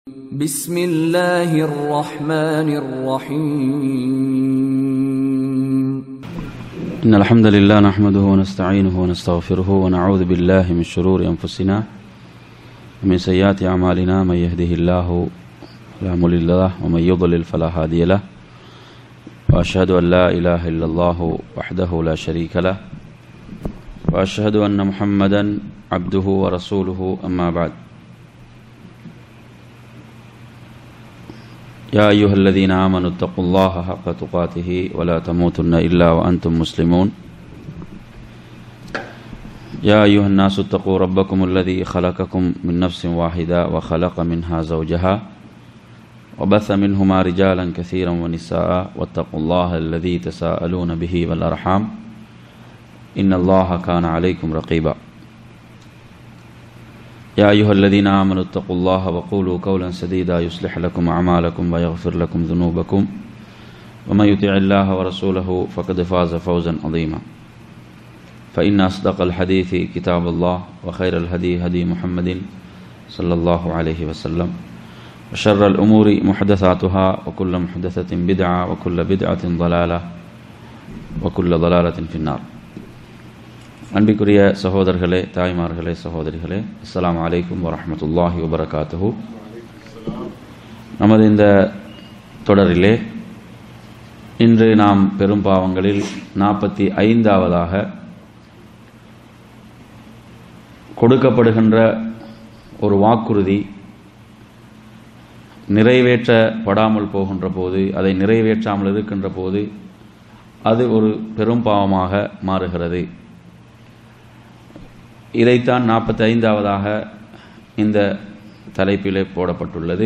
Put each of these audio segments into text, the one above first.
بسم الله الرحمن الرحيم إن الحمد لله نحمده ونستعينه ونستغفره ونعوذ بالله من شرور أنفسنا ومن سيئات أعمالنا من يهده الله فلا مضل له ومن يضلل فلا هادي له وأشهد أن لا إله إلا الله وحده لا شريك له وأشهد أن محمدا عبده ورسوله أما بعد يا أيها الذين آمنوا اتقوا الله حق تقاته ولا تموتن إلا وأنتم مسلمون يا أيها الناس اتقوا ربكم الذي خلقكم من نفس واحدة وخلق منها زوجها وبث منهما رجالا كثيرا ونساء واتقوا الله الذي تساءلون به والأرحام إن الله كان عليكم رقيبا يا أيها الذين آمنوا اتقوا الله وقولوا قولا سديدا يصلح لكم أعمالكم ويغفر لكم ذنوبكم ومن يطع الله ورسوله فقد فاز فوزا عظيما فإن أصدق الحديث كتاب الله وخير الهدي هدي محمد صلى الله عليه وسلم وشر الأمور محدثاتها وكل محدثة بدعة وكل بدعة ضلالة وكل ضلالة في النار. அன்பிற்குரிய சகோதரர்களே, தாய்மார்களே, சகோதரிகளே, அஸ்ஸலாமு அலைக்கும் வரஹ்மத்துல்லாஹி வபரகாத்துஹு. நமது இந்த தொடரிலே இன்று நாம் பெரும் பாவங்களில் 45வது கொடுக்கப்படுகின்ற ஒரு வாக்குறுதி நிறைவேற்றப்படாமல் போகின்ற போது, அதை நிறைவேற்றாமல் இருக்கின்ற போது அது ஒரு பெரும் பாவமாக மாறுகிறது. இதைத்தான் 45வது இந்த தலைப்பிலே போடப்பட்டுள்ளது.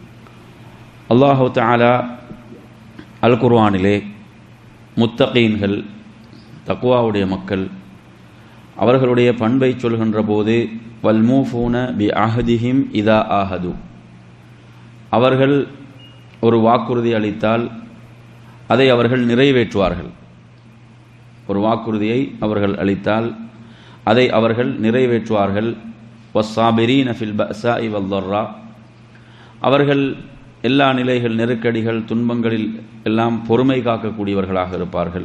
அல்லாஹு தஆலா அல் குர்ஆனிலே முத்தகீன்கள், தக்வாவுடைய மக்கள், அவர்களுடைய பண்பை சொல்கின்ற போது வல்மூஃபூன பி அஹ்திஹிம் இதா ஆஹது, அவர்கள் ஒரு வாக்குறுதி அளித்தால் அதை அவர்கள் நிறைவேற்றுவார்கள். ஒரு வாக்குறுதியை அவர்கள் அளித்தால் அதை அவர்கள் நிறைவேற்றுவார்கள். வஸ்ஸாபிரீன ஃபில் பஅஸாஇ வல்-ضர்ரா, அவர்கள் எல்லா நிலைகள், நெருக்கடிகள், துன்பங்களில் எல்லாம் பொறுமை காக்கக்கூடியவர்களாக இருப்பார்கள்.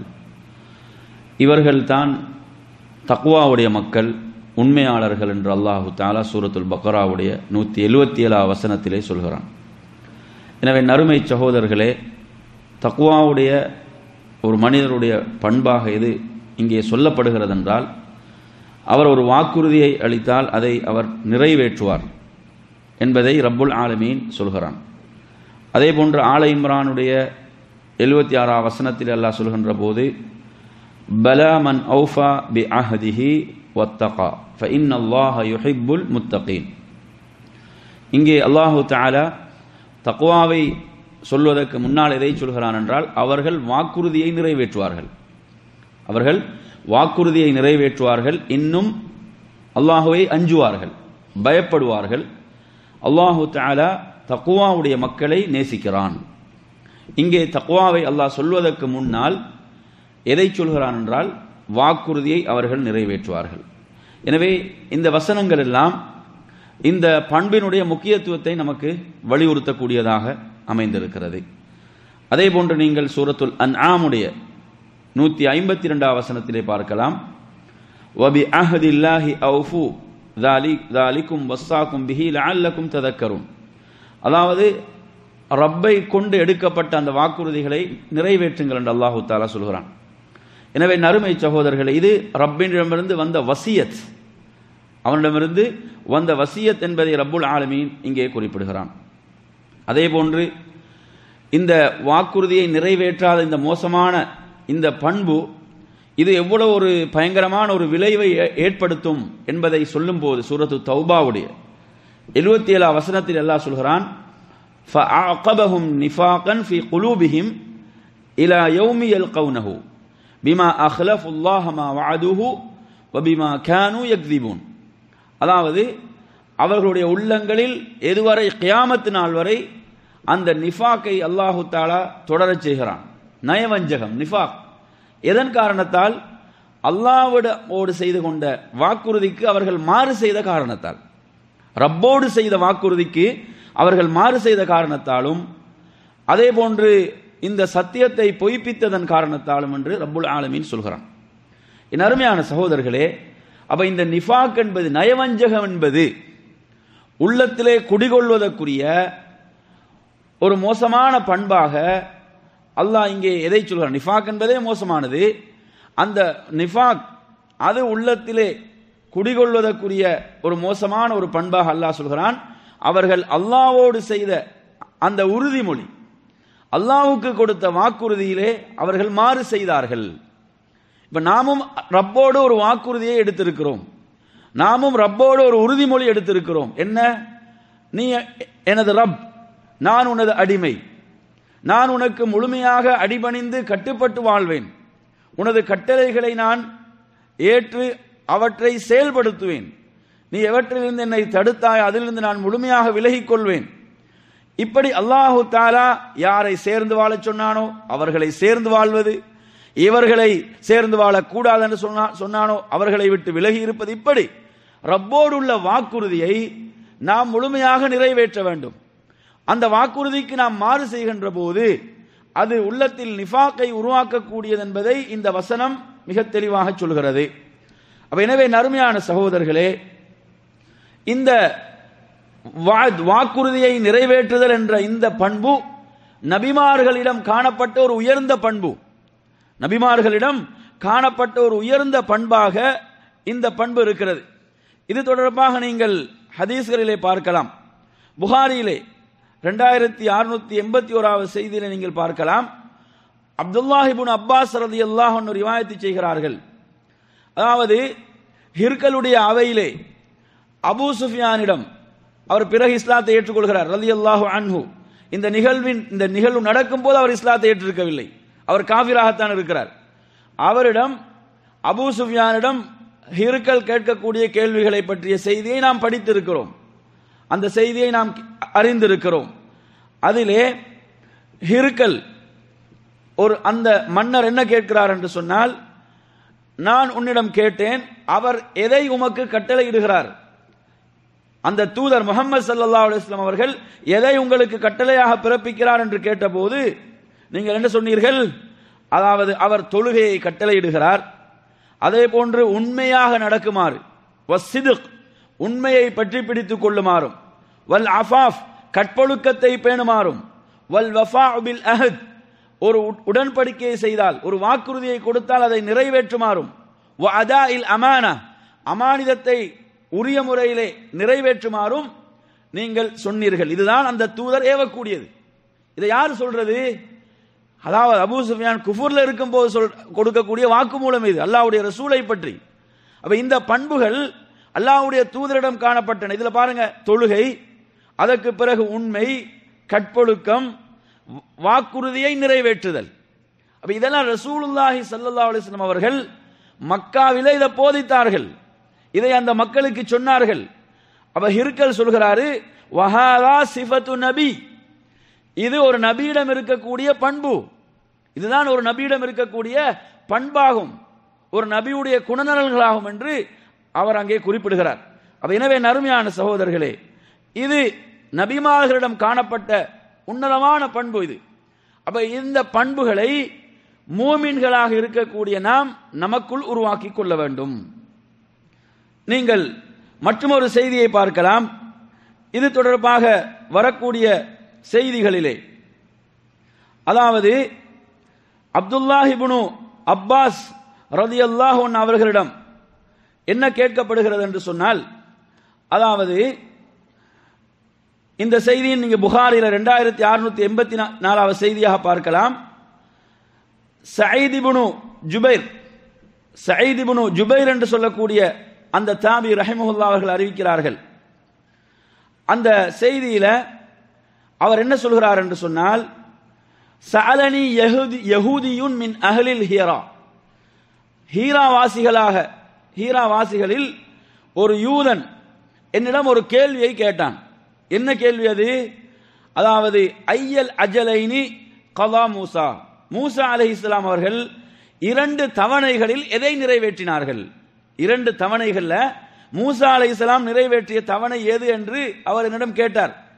இவர்கள்தான் தக்வாவுடைய மக்கள், உண்மையாளர்கள் என்று அல்லாஹு தஆலா சூரத்துல் பக்ராவுடைய 177 வசனத்திலே சொல்கிறான். எனவே நறுமை சகோதரர்களே, தக்வாவுடைய ஒரு மனிதருடைய பண்பாக எது இங்கே சொல்லப்படுகிறது என்றால், அவர் ஒரு வாக்குறுதியை அளித்தால் அதை அவர் நிறைவேற்றுவார் என்பதை ரப்புல் ஆலமீன் சொல்கிறான். அதே போன்று ஆல இம்ரானுடைய 76 வசனத்தில் அல்லாஹ் சொல்கின்ற போது பலா மன் ஔஃபா பி அஹ்திஹி வத்தகா ஃபஇன்னல்லாஹ யுஹிப்புல் முத்தகீன். இங்கே அல்லாஹு தஆலா தக்வாவை சொல்வதற்கு முன்னால் எதை சொல்கிறான் என்றால், அவர்கள் வாக்குறுதியை நிறைவேற்றுவார்கள். அவர்கள் வாக்குறுதியை நிறைவேற்றுவார்கள், இன்னும் அல்லாஹுவை அஞ்சுவார்கள், பயப்படுவார்கள். அல்லாஹு தஆலா தக்வாவுடைய மக்களை நேசிக்கிறான். இங்கே தக்வாவை அல்லாஹ் சொல்வதற்கு முன்னால் எதை சொல்கிறான் என்றால், வாக்குறுதியை அவர்கள் நிறைவேற்றுவார்கள். எனவே இந்த வசனங்கள் எல்லாம் இந்த பண்பினுடைய முக்கியத்துவத்தை நமக்கு வலியுறுத்தக்கூடியதாக அமைந்திருக்கிறது. அதே போன்று நீங்கள் சூரத்துல் அன்ஆமுடைய 152 வசனத்திலே பார்க்கலாம். வபி அஹ்தில்லாஹி அவ்ஃபு ذَلِكُمْ وَصَّاكُمْ بِهِ لَعَلَّكُمْ تَذَكَّرُونَ, அதாவது ரப்பை கொண்டு எடுக்கப்பட்ட அந்த வாக்குறுதிகளை நிறைவேற்றுங்கள் என்று அல்லாஹு தஆலா சொல்கிறான். எனவே நறுமை சகோதரர்களே, இது ரப்பினிடமிருந்து வந்த வசியத், அவனிடமிருந்து வந்த வசியத் என்பதை ரப்புல் ஆலமீன் இங்கே குறிப்பிடுகிறான். அதே போன்று இந்த வாக்குறுதியை நிறைவேற்றாத இந்த மோசமான இந்த பண்பு, இது எவ்வளவு ஒரு பயங்கரமான ஒரு விளைவை ஏற்படுத்தும் என்பதை சொல்லும் போது சூரத்து தௌபாவுடைய 77 வசனத்தில் அல்லாஹ் சொல்கிறான், ஃபஅஅகபஹும் நிஃபாகன் ஃபீ குலூபிஹிம் இலா யௌமி யல்கௌனஹு பிமா அக்லஃபுல்லாஹ மா வஅதுஹு வபிமா கானூ யக்திபூன். அதாவது அவர்களுடைய உள்ளங்களில் எதுவரை கியாமத் நாள் வரை அந்த நிஃபாக்கை அல்லாஹு தஆலா தொடரச் செய்கிறான். நயவஞ்சகம், நிஃபாக். எதன் காரணத்தால்? அல்லாஹ்வோடு செய்து கொண்ட வாக்குறுதிக்கு அவர்கள் மாறு செய்த காரணத்தால். ரப்போடு செய்த வாக்குறுதிக்கு அவர்கள் மாறு செய்த காரணத்தாலும் அதே போன்று இந்த சத்தியத்தை பொய்ப்பித்ததன் காரணத்தாலும் என்று ரப்புல் ஆலமீன் சொல்கிறான். என் அருமையான சகோதரர்களே, அப்ப இந்த நிஃபாக் என்பது, நயவஞ்சகம் என்பது உள்ளத்திலே குடிகொள்வதற்குரிய ஒரு மோசமான பண்பாக அல்லாஹ் இங்கே எதை சொல்கிறான்? நிஃபாக் என்பதே மோசமானது. அந்த நிஃபாக் அது உள்ளத்திலே குடிகொள்வதற்குரிய ஒரு மோசமான ஒரு பண்பாக அல்லாஹ் சொல்கிறான். அவர்கள் அல்லாஹ்வோடு செய்த அந்த உறுதிமொழி, அல்லாஹ்வுக்கு கொடுத்த வாக்குறுதியிலே அவர்கள் மாறு செய்தார்கள். இப்ப நாமும் ரப்போடு ஒரு வாக்குறுதியை எடுத்திருக்கிறோம், நாமும் ரப்போடு ஒரு உறுதிமொழி எடுத்திருக்கிறோம். என்ன? நீ எனது ரப், நான் உனது அடிமை, நான் உனக்கு முழுமையாக அடிபணிந்து கட்டுப்பட்டு வாழ்வேன், உனது கட்டளைகளை நான் ஏற்று அவற்றை செயல்படுத்துவேன், நீ எவற்றிலிருந்து என்னை தடுத்தாய் அதிலிருந்து நான் முழுமையாக விலகிக் கொள்வேன். இப்படி அல்லாஹு தாலா யாரை சேர்ந்து வாழச் சொன்னானோ அவர்களை சேர்ந்து வாழ்வது, இவர்களை சேர்ந்து வாழக்கூடாது என்று சொன்னானோ அவர்களை விட்டு விலகி இருப்பது, இப்படி ரப்போடு உள்ள வாக்குறுதியை நாம் முழுமையாக நிறைவேற்ற வேண்டும். அந்த வாக்குறுதிக்கு நாம் மாறு செய்கின்ற போது அது உள்ளத்தில் நிஃபாக்கை உருவாக்கக்கூடியது என்பதை இந்த வசனம் மிக தெளிவாக சொல்கிறது. எனவே நறுமையான சகோதரர்களே, இந்த வாக்குறுதியை நிறைவேற்றுதல் என்ற இந்த பண்பு நபிமார்களிடம் காணப்பட்ட ஒரு உயர்ந்த பண்பு, நபிமார்களிடம் காணப்பட்ட ஒரு உயர்ந்த பண்பாக இந்த பண்பு இருக்கிறது. இது தொடர்பாக நீங்கள் ஹதீஸ்களிலே பார்க்கலாம். புகாரியிலே 2681வது செய்தியிலே நீங்கள் பார்க்கலாம். அப்துல்லாஹ் இப்னு அப்பாஸ் ரலியல்லாஹு அன்ஹு ரிவாயத் செய்கிறார்கள். அதாவது ஹிர்கலுடைய அவையிலே அபூ சுஃபியானிடம், அவர் பிறகு இஸ்லாத்தை ஏற்றுக்கொள்கிறார் ரலியல்லாஹு அன்ஹு. இந்த நிகழ்வு நடக்கும் போது அவர் இஸ்லாத்தை ஏற்றிருக்கவில்லை, அவர் காஃபிராகத்தான் இருக்கிறார். அவரிடம், அபூ சுஃபியானிடம் ஹிர்கல் கேட்கக்கூடிய கேள்விகளை பற்றிய செய்தியை நாம் படித்திருக்கிறோம், அந்த செய்தியை நாம் அறிந்திருக்கிறோம். அதிலே ஹிர்கல் அந்த மன்னர் என்ன கேட்கிறார் என்று சொன்னால், நான் உன்னிடம் கேட்டேன், அவர் எதை உமக்கு கட்டளையிடுகிறார்? அந்த தூதர் முஹம்மது ஸல்லல்லாஹு அலைஹி வஸல்லம் அவர்கள் எதை உங்களுக்கு கட்டளையாக பிறப்பிக்கிறார் என்று கேட்டபோது நீங்கள் என்ன சொன்னீர்கள்? அதாவது அவர் தொழுகையை கட்டளையிடுகிறார், அதே போன்று உண்மையாக நடக்குமாறு, வஸ்ஸித்க் உண்மையை பற்றி பிடித்துக் கொள்ளுமாறும், வல் அஃபாஃப் கற்பொழுக்கத்தை பேணுமாறும், வல் வஃபாஉ பில் அஹத் ஒரு உடன்படிக்கையை செய்தால், ஒரு வாக்குறுதியை கொடுத்தால் அதை நிறைவேற்றுமாறும், வ அதாஇல் அமானா அமானிதத்தை உரிய முறையிலே நிறைவேற்றுமாறும் நீங்கள் சொன்னீர்கள். இதுதான் அந்த தூதர் ஏவக்கூடியது. இதை யார் சொல்றது? அதாவது அபூ சுஃபியான் குஃபுர்ல இருக்கும் போது கொடுக்கக்கூடிய வாக்குமூலம் இது அல்லாஹ்வுடைய ரசூலை பற்றி. அப்ப இந்த பண்புகள் அல்லாஹ்வுடைய தூதரிடம் காணப்பட்டன. இதுல பாருங்க, தொழுகை, அதற்கு பிறகு உண்மை, கற்பொழுக்கம், வாக்குறுதியை நிறைவேற்றுதல். அப்ப இதெல்லாம் ரசூலுல்லாஹி ஸல்லல்லாஹு அலைஹி வஸல்லம் அவர்கள் மக்காவிலே இதை போதித்தார்கள், இதை அந்த மக்களுக்கு சொன்னார்கள். அப்ப ஹிர்கல் சொல்கிறாரு, வஹாதா சிஃபத்து நபி, இது ஒரு நபியிடம் இருக்கக்கூடிய பண்பு, இதுதான் ஒரு நபியிடம் இருக்கக்கூடிய பண்பாகும், ஒரு நபியுடைய குணநலன்களாகும் என்று அவர் அங்கே குறிப்பிடுகிறார். அப்ப எனவே நறுமையான சகோதரர்களே, இது நபிமார்களிடம் காணப்பட்ட உன்னதமான பண்பு இது. அப்ப இந்த பண்புகளை மூமின்களாக இருக்கக்கூடிய நாம் நமக்குள் உருவாக்கி கொள்ள வேண்டும். நீங்கள் மற்றொரு செய்தியை பார்க்கலாம். இது தொடர்பாக வரக்கூடிய செய்திகளிலே, அதாவது அப்துல்லாஹ் இப்னு அப்பாஸ் ரலியல்லாஹு அன்ஹு அவர்களிடம் என்ன கேட்கப்படுகிறது என்று சொன்னால், அதாவது இந்த செய்தியை நீங்க புகாரில 2684வது செய்தியாக பார்க்கலாம். சயீத் இப்னு ஜுபைர் என்று சொல்லக்கூடிய அந்த தாபி ரஹிமஹுல்லாஹ் அவர்கள் அறிவிக்கிறார்கள். அந்த செய்தியில அவர் என்ன சொல்கிறார் என்று சொன்னால், சஅலனி யஹூதியுன் மின் அஹ்லில் ஹீரா, ஹீரா வாசிகளில் ஒரு யூதன் என்னிடம் ஒரு கேள்வியை கேட்டான். என்ன கேள்வி அது? அதாவது ஐயல் அஜலைனி கலா மூசா, மூசா அலைஹிஸ்ஸலாம் அவர்கள் 2 தவணைகளில் எதை நிறைவேற்றினார்கள்? 2 தவணைகள்ல மூசா அலைஹிஸ்ஸலாம் நிறைவேற்றிய தவணை எது என்று அவர் என்னிடம் கேட்டார்.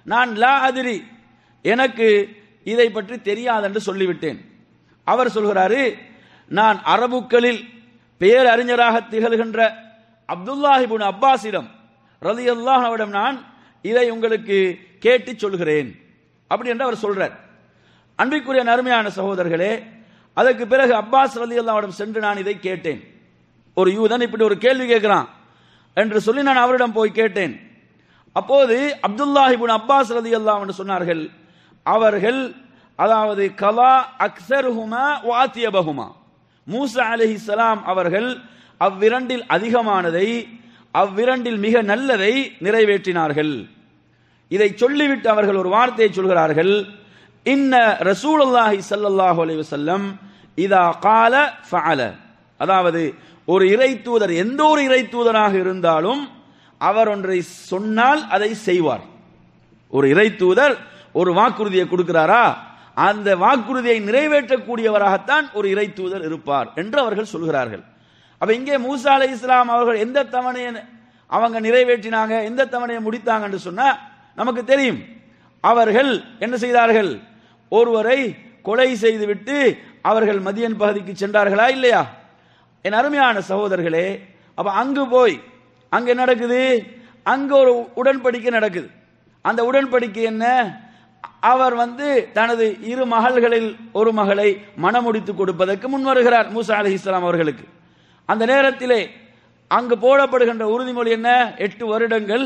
நான் லா அதிரி, எனக்கு இதை பற்றி தெரியாது என்று சொல்லிவிட்டேன். அவர் சொல்கிறாரு, நான் அரபுக்களில் பேரறிஞராக திகழ்கின்ற அப்துல்லாஹ் இப்னு அப்பாஸிடம் ரலியல்லாஹு அன்ஹுவிடம் நான் இதை உங்களுக்கு கேட்டு சொல்கிறேன் அப்படி என்று அவர் சொல்றார். அன்பிற்குரிய அருமையான சகோதரர்களே, அதற்கு பிறகு அப்பாஸ் ரலியல்லாஹு அன்ஹுவிடம் சென்று நான் இதை கேட்டேன். ஒரு யூதன் இப்படி ஒரு கேள்வி கேட்கிறான் என்று சொல்லி நான் அவரிடம் போய் கேட்டேன். அப்போது அப்துல்லாஹ் இப்னு அப்பாஸ் ரலியல்லாஹு அன்ஹு சொன்னார்கள், அவர்கள் அதாவது கலா அக்ஸருஹுமா வாத்தியபஹுமா, மூசா அலைஹிஸ்ஸலாம் அவர்கள் அவ்விரண்டில் அதிகமானதை, அவ்விரண்டில் மிக நல்லதை நிறைவேற்றினார்கள். இதை சொல்லிவிட்டு அவர்கள் ஒரு வார்த்தையை சொல்கிறார்கள், இன்ன ரசூலுல்லாஹி ஸல்லல்லாஹு அலைஹி வஸல்லம் இதா கால ஃபஅல, அதாவது ஒரு இறை தூதர் எந்த ஒரு இறை தூதராக இருந்தாலும் அவர் ஒன்றை சொன்னால் அதை செய்வார். ஒரு இறை தூதர் ஒரு வாக்குறுதியை கொடுக்கிறாரா, அந்த வாக்குறுதியை நிறைவேற்றக்கூடியவராகத்தான் ஒரு இறை தூதர் இருப்பார் என்று அவர்கள் சொல்கிறார்கள். அப்ப இங்கே மூசா அலைஹிஸ்ஸலாம் அவர்கள் எந்த தவணையை அவங்க நிறைவேற்றினாங்க, எந்த தவணையை முடித்தாங்க என்று சொன்னா நமக்கு தெரியும். அவர்கள் என்ன செய்தார்கள், ஒருவரை கொலை செய்துவிட்டு அவர்கள் மதியன் பகுதிக்கு சென்றார்களா இல்லையா? என் அருமையான சகோதரர்களே, அப்ப அங்கு போய் அங்க என்ன நடக்குது, அங்க ஒரு உடன்படிக்கை நடக்குது. அந்த உடன்படிக்கை என்ன, அவர் தனது இரு மகள்களில் ஒரு மகளை மணமுடித்து கொடுப்பதற்கு முன் வருகிறார் மூசா அலைஹிஸ்ஸலாம் அவர்களுக்கு. அந்த நேரத்திலே அங்கு போடப்படுகின்ற உறுதிமொழி என்ன, 8 வருடங்கள்,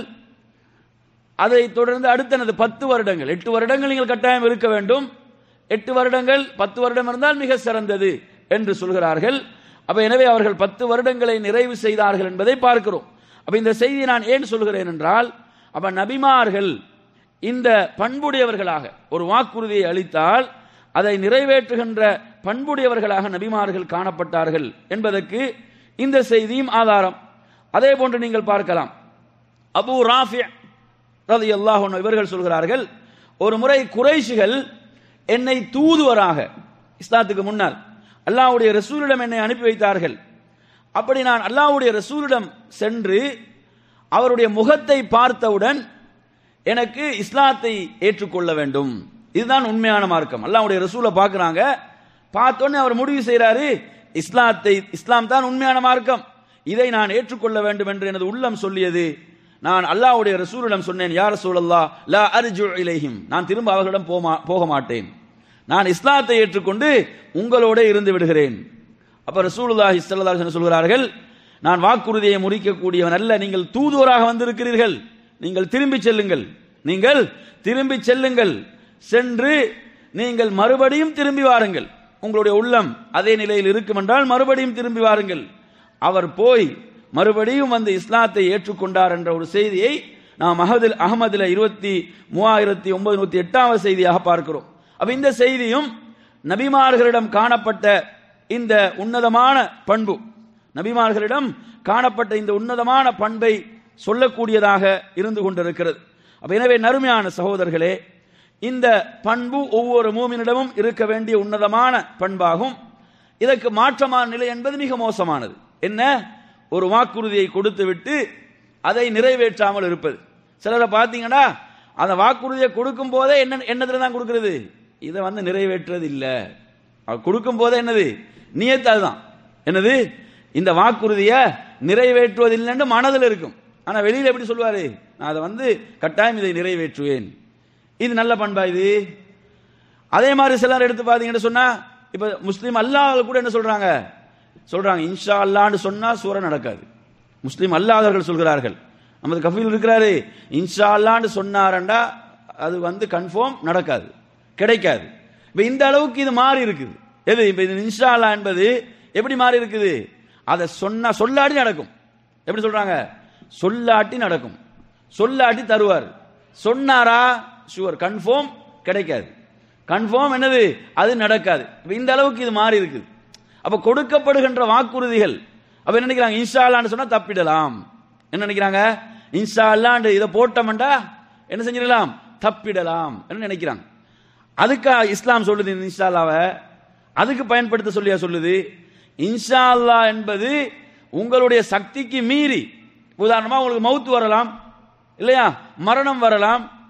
அதை தொடர்ந்து அடுத்தனது 10 வருடங்கள். 8 வருடங்கள் நீங்கள் கட்டாயம் இருக்க வேண்டும், 8 வருடங்கள் 10 வருடம் இருந்தால் மிக சிறந்தது என்று சொல்கிறார்கள். அப்ப எனவே அவர்கள் 10 வருடங்களை நிறைவு செய்தார்கள் என்பதை பார்க்கிறோம். அப்ப இந்த செய்தி நான் ஏன் சொல்கிறேன் என்றால், அப்ப நபிமார்கள் இந்த பண்புடையவர்களாக ஒரு வாக்குறுதியை அளித்தால் அதை நிறைவேற்றுகின்ற பண்புடையவர்களாக நபிமார்கள் காணப்பட்டார்கள் என்பதற்கு இந்த செய்தியும் ஆதாரம். அதே போன்று நீங்கள் பார்க்கலாம், அபூ ராஃபி ரலியல்லாஹு அன்ஹு இவர்கள் சொல்கிறார்கள், ஒரு முறை குறைஷிகள் என்னை தூதுவராக, இஸ்லாத்துக்கு முன்னால் அல்லாஹ்வுடைய ரசூலிடம் என்னை அனுப்பி வைத்தார்கள். அப்படி நான் அல்லாஹ்வுடைய ரசூலிடம் சென்று அவருடைய முகத்தை பார்த்தவுடன் எனக்கு இஸ்லாத்தை ஏற்றுக்கொள்ள வேண்டும், இதுதான் உண்மையான மார்க்கம். அல்லாஹ்வுடைய ரசூலை பார்க்கிறாங்க, பார்த்தோன்னே அவர் முடிவு செய்கிறாரு, இஸ்லாம் தான் உண்மையான மார்க்கம், இதை நான் ஏற்றுக்கொள்ள வேண்டும் என்று எனது உள்ளம் சொல்லியது. நான் அல்லாஹ்வுடைய ரசூலிடம் சொன்னேன், யா ரசூலல்லாஹ் லா அர்ஜு இலைஹிம், நான் திரும்ப அவர்களிடம் போக மாட்டேன், நான் இஸ்லாத்தை ஏற்றுக்கொண்டு உங்களோட இருந்து விடுகிறேன். அப்ப ரசூலுல்லாஹி ஸல்லல்லாஹு அலைஹி வஸல்லம் சொல்கிறார்கள், நான் வாக்குறுதியை முறிக்கக்கூடியவன் அல்ல, நீங்கள் தூதுவராக வந்திருக்கிறீர்கள், நீங்கள் திரும்பி செல்லுங்கள், நீங்கள் திரும்பி செல்லுங்கள், சென்று நீங்கள் மறுபடியும் திரும்பி வாருங்கள், உங்களுடைய உள்ளம் அதே நிலையில் இருக்கும் என்றால் மறுபடியும் திரும்பி வாருங்கள். அவர் போய் மறுபடியும் இஸ்லாத்தை ஏற்றுக்கொண்டார் என்ற ஒரு செய்தியை நாம் அஹமதுல 23,908 செய்தியாக பார்க்கிறோம். அப்ப இந்த செய்தியும் நபிமார்களிடம் காணப்பட்ட இந்த உன்னதமான பண்பு, நபிமார்களிடம் காணப்பட்ட இந்த உன்னதமான பண்பை சொல்லக்கூடியதாக இருந்து கொண்டிருக்கிறது. அப்ப எனவே நறுமையான சகோதரர்களே, இந்த பண்பு ஒவ்வொரு மூமினிடமும் இருக்க வேண்டிய உன்னதமான பண்பாகும். இதற்கு மாற்றமான நிலை என்பது மிக மோசமானது. என்ன, ஒரு வாக்குறுதியை கொடுத்து விட்டு அதை நிறைவேற்றாமல் இருப்பது. சிலரை பார்த்தீங்கன்னா அந்த வாக்குறுதியை கொடுக்கும் போதே என்னதுல தான் கொடுக்கிறது, இதை நிறைவேற்றது இல்லை, கொடுக்கும் போதே என்னது நியத்து, அதுதான் என்னது, இந்த வாக்குறுதியை நிறைவேற்றுவதில்லைன்னு மனதில் இருக்கும், ஆனா வெளியில எப்படி சொல்வாரு, நான் அதை கட்டாயம் இதை நிறைவேற்றுவேன். இது நல்ல பண்பா இது? அதே மாதிரி சிலர் எடுத்து பாத்தீங்கன்னு சொன்னா, இப்ப முஸ்லீம் அல்லாஹ் கூட என்ன சொல்றாங்க, இன்ஷா அல்லாஹ்னு சொன்னா சூரா நடக்காது. முஸ்லீம் அல்லாதவர்கள் சொல்கிறார்கள், நமது கஃபீல் இருக்கிறாரு, இன்ஷா அல்லாஹ்னு சொன்னாரண்டா அது கன்ஃபார்ம் நடக்காது, கிடைக்காது. இப்ப இந்த அளவுக்கு இது மாறி இருக்குது. எது இப்ப இது இன்ஷா அல்லாஹ் என்பது எப்படி மாறி இருக்குது, அதை சொன்னா சொல்லாட்டி நடக்கும். எப்படி சொல்றாங்க, சொல்லாட்டி நடக்கும், சொல்லாட்டி தருவார், சொன்னாரா ஷுவர் கன்ஃபார்ம் கிடைக்காது, கன்ஃபார்ம் என்னது அது நடக்காது. இந்த அளவுக்கு இது மாறி இருக்குது. அப்ப கொடுக்கப்படுகின்ற வாக்குறுதிகள் அப்ப என்ன நினைக்கிறாங்க, இன்ஷா அல்லாஹ்னு சொன்னா தப்பிடலாம். என்ன நினைக்கிறாங்க, இன்ஷா அல்லாஹ்னு இதை போட்டோம்டா என்ன செஞ்சிடலாம், தப்பிடலாம் என்ன நினைக்கிறாங்க. அதுக்கு இஸ்லாம் சொல்லுது, இன்ஷா அல்லாஹ்வை அதுக்கு பயன்படுத்த சொல்லுது. இன்ஷா அல்லாஹ் என்பது உங்களுடைய சக்திக்கு மீறி, உதாரணமா உங்களுக்கு மவுத் வரலாம் இல்லையா, மரணம் வரலாம்,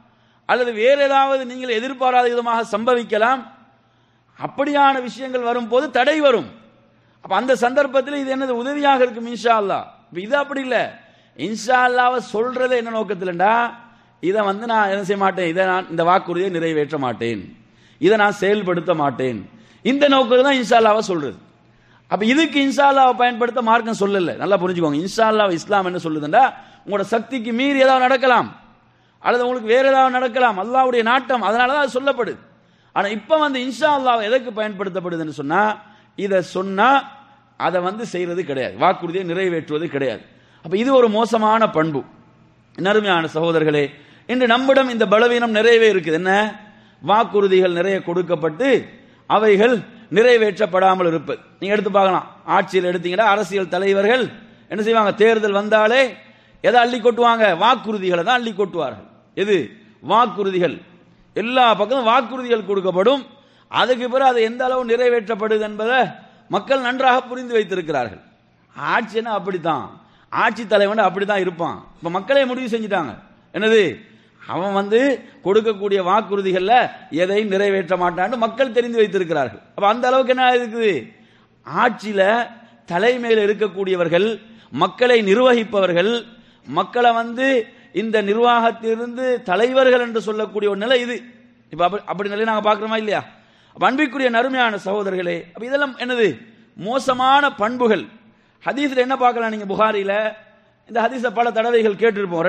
அல்லது வேற ஏதாவது நீங்கள் எதிர்பாராத விதமாக சம்பவிக்கலாம். அப்படியான விஷயங்கள் வரும்போது தடை வரும். அப்ப அந்த சந்தர்ப்பத்தில் இது என்னது உதவியாக இருக்கும் இன்ஷா அல்லாஹ். இது அப்படி இல்லை. இன்ஷா அல்லாஹ்வை சொல்றது என்ன நோக்கத்தில்டா, இதை நான் என்ன செய்ய மாட்டேன், இதை நான் இந்த வாக்குறுதியை நிறைவேற்ற மாட்டேன், இதை நான் செயல்படுத்த மாட்டேன், இந்த நோக்கத்தில் தான் இன்ஷா அல்லாஹ்வை சொல்றது. அப்ப இதுக்கு இன்ஷா அல்லாஹ்வை பயன்படுத்த மார்க்கம் சொல்லல. நல்லா புரிஞ்சுக்கோங்க. இன்ஷா அல்லாஹ் இஸ்லாம் என்ன சொல்லுதுண்டா, உங்களோட சக்திக்கு மீறி ஏதாவது நடக்கலாம், அல்லது உங்களுக்கு வேற ஏதாவது நடக்கலாம், அல்லாஹ்வுடைய நாட்டம், அதனாலதான் அது சொல்லப்படுது. ஆனா இப்ப இன்ஷா அல்லாஹ் எதற்கு பயன்படுத்தப்படுதுன்னு சொன்னா, இதை சொன்னா அதை செய்யறது கிடையாது, வாக்குறுதியை நிறைவேற்றுவது கிடையாது. அப்ப இது ஒரு மோசமான பண்பு. நறுமையான சகோதரர்களே, இன்று நம்மிடம் இந்த பலவீனம் நிறையவே இருக்குது. என்ன, வாக்குறுதிகள் நிறைய கொடுக்கப்பட்டு அவைகள் நிறைவேற்றப்படாமல் இருப்பது. நீங்க எடுத்து பார்க்கலாம், ஆட்சியில் எடுத்தீங்கன்னா அரசியல் தலைவர்கள் என்ன செய்வாங்க, தேர்தல் வந்தாலே எதை அள்ளி கொட்டுவாங்க, வாக்குறுதிகளை தான் அள்ளி கொட்டுவார்கள். எது வாக்குறுதிகள், எல்லா பக்கமும் வாக்குறுதிகள் கொடுக்கப்படும். அதுக்கு பிறகு அது எந்த அளவு நிறைவேற்றப்படுது என்பதை மக்கள் நன்றாக புரிந்து வைத்திருக்கிறார்கள். ஆட்சின்னா அப்படித்தான், ஆட்சி தலைவன் அப்படித்தான் இருப்பான். இப்ப மக்களே முடிவு செஞ்சுட்டாங்க, என்னது, அவன் கொடுக்கக்கூடிய வாக்குறுதிகள்ல எதையும் நிறைவேற்ற மாட்டான்னு மக்கள் தெரிந்து வைத்திருக்கிறார்கள். அப்ப அந்த அளவுக்கு என்ன இருக்குது, ஆட்சியில தலைமையில் இருக்கக்கூடியவர்கள், மக்களை நிர்வகிப்பவர்கள், மக்களை இந்த நிர்வாகத்திலிருந்து தலைவர்கள் என்று சொல்லக்கூடிய ஒரு நிலை இது. இப்ப அப்படி நிலை நாங்க பார்க்கிறோமா இல்லையா? அன்பிற்குரிய நறுமையான சகோதரர்களே, அப்ப இதெல்லாம் என்னது, மோசமான பண்புகள். ஹதீஸ்ல என்ன பார்க்கலாம், நீங்க புகாரில இந்த ஹதீஸ பல தடவைகள் கேட்டிருப்போம்.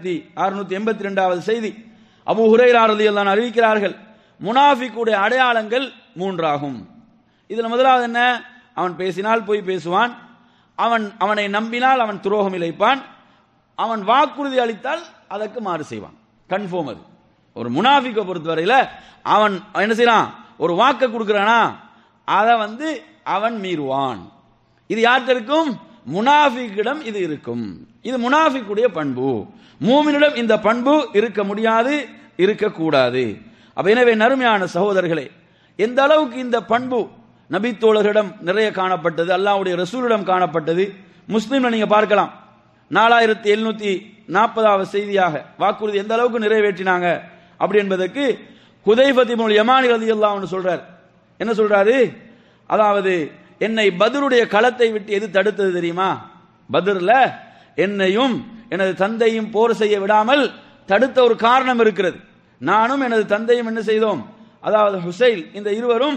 2682வது செய்தி. அபூ ஹுரைரா ரலியல்லாஹு அன்ஹு அறிவிக்கிறார்கள், முனாஃபிக்குடைய அடையாளங்கள் 3 ஆகும். இதுல முதலாவது என்ன, அவன் பேசினால் போய் பேசுவான், அவனை நம்பினால் அவன் துரோகம் இழைப்பான், அவன் வாக்குறுதி அளித்தால் அதற்கு மாறு செய்வான். கன்ஃபார்ம். அது ஒரு முனாஃபிக்கை பொறுத்தவரையில அவன் என்ன செய்யறான், ஒரு வாக்க கொடுக்கிறானா அதை அவன் மீறுவான். இது யார்கிட்ட இருக்கும், முனாஃபிக்கிடம் இது இருக்கும். இது முனாஃபிக்குடைய பண்பு. மூமினிடம் இந்த பண்பு இருக்க முடியாது, இருக்கக்கூடாது. அப்ப எனவே நறுமையான சகோதரர்களே, எந்த அளவுக்கு இந்த பண்பு நபித்தோழர்களிடம் நிறைய காணப்பட்டது, அல்லாஹ்வுடைய ரசூலிடம் காணப்பட்டது. முஸ்லிம்ல நீங்க பார்க்கலாம், 4740வது செய்தியாக வாக்குறுதி எந்த அளவுக்கு நிறைவேற்றினாங்க அப்படி என்பதற்கு ஹுதைஃபத் இப்னுல் யமானி ரலியல்லாஹு அன்ஹு சொல்றார். என்ன சொல்றாரு, அதாவது என்னை பத்ருடைய களத்தை விட்டு எது தடுத்தது தெரியுமா, பத்ர்ல என்னையும் எனது தந்தையும் போர் செய்ய விடாமல் தடுத்த ஒரு காரணம் இருக்கிறது. நானும் எனது தந்தையும் என்ன செய்தோம், அதாவது ஹுசைல், இந்த இருவரும்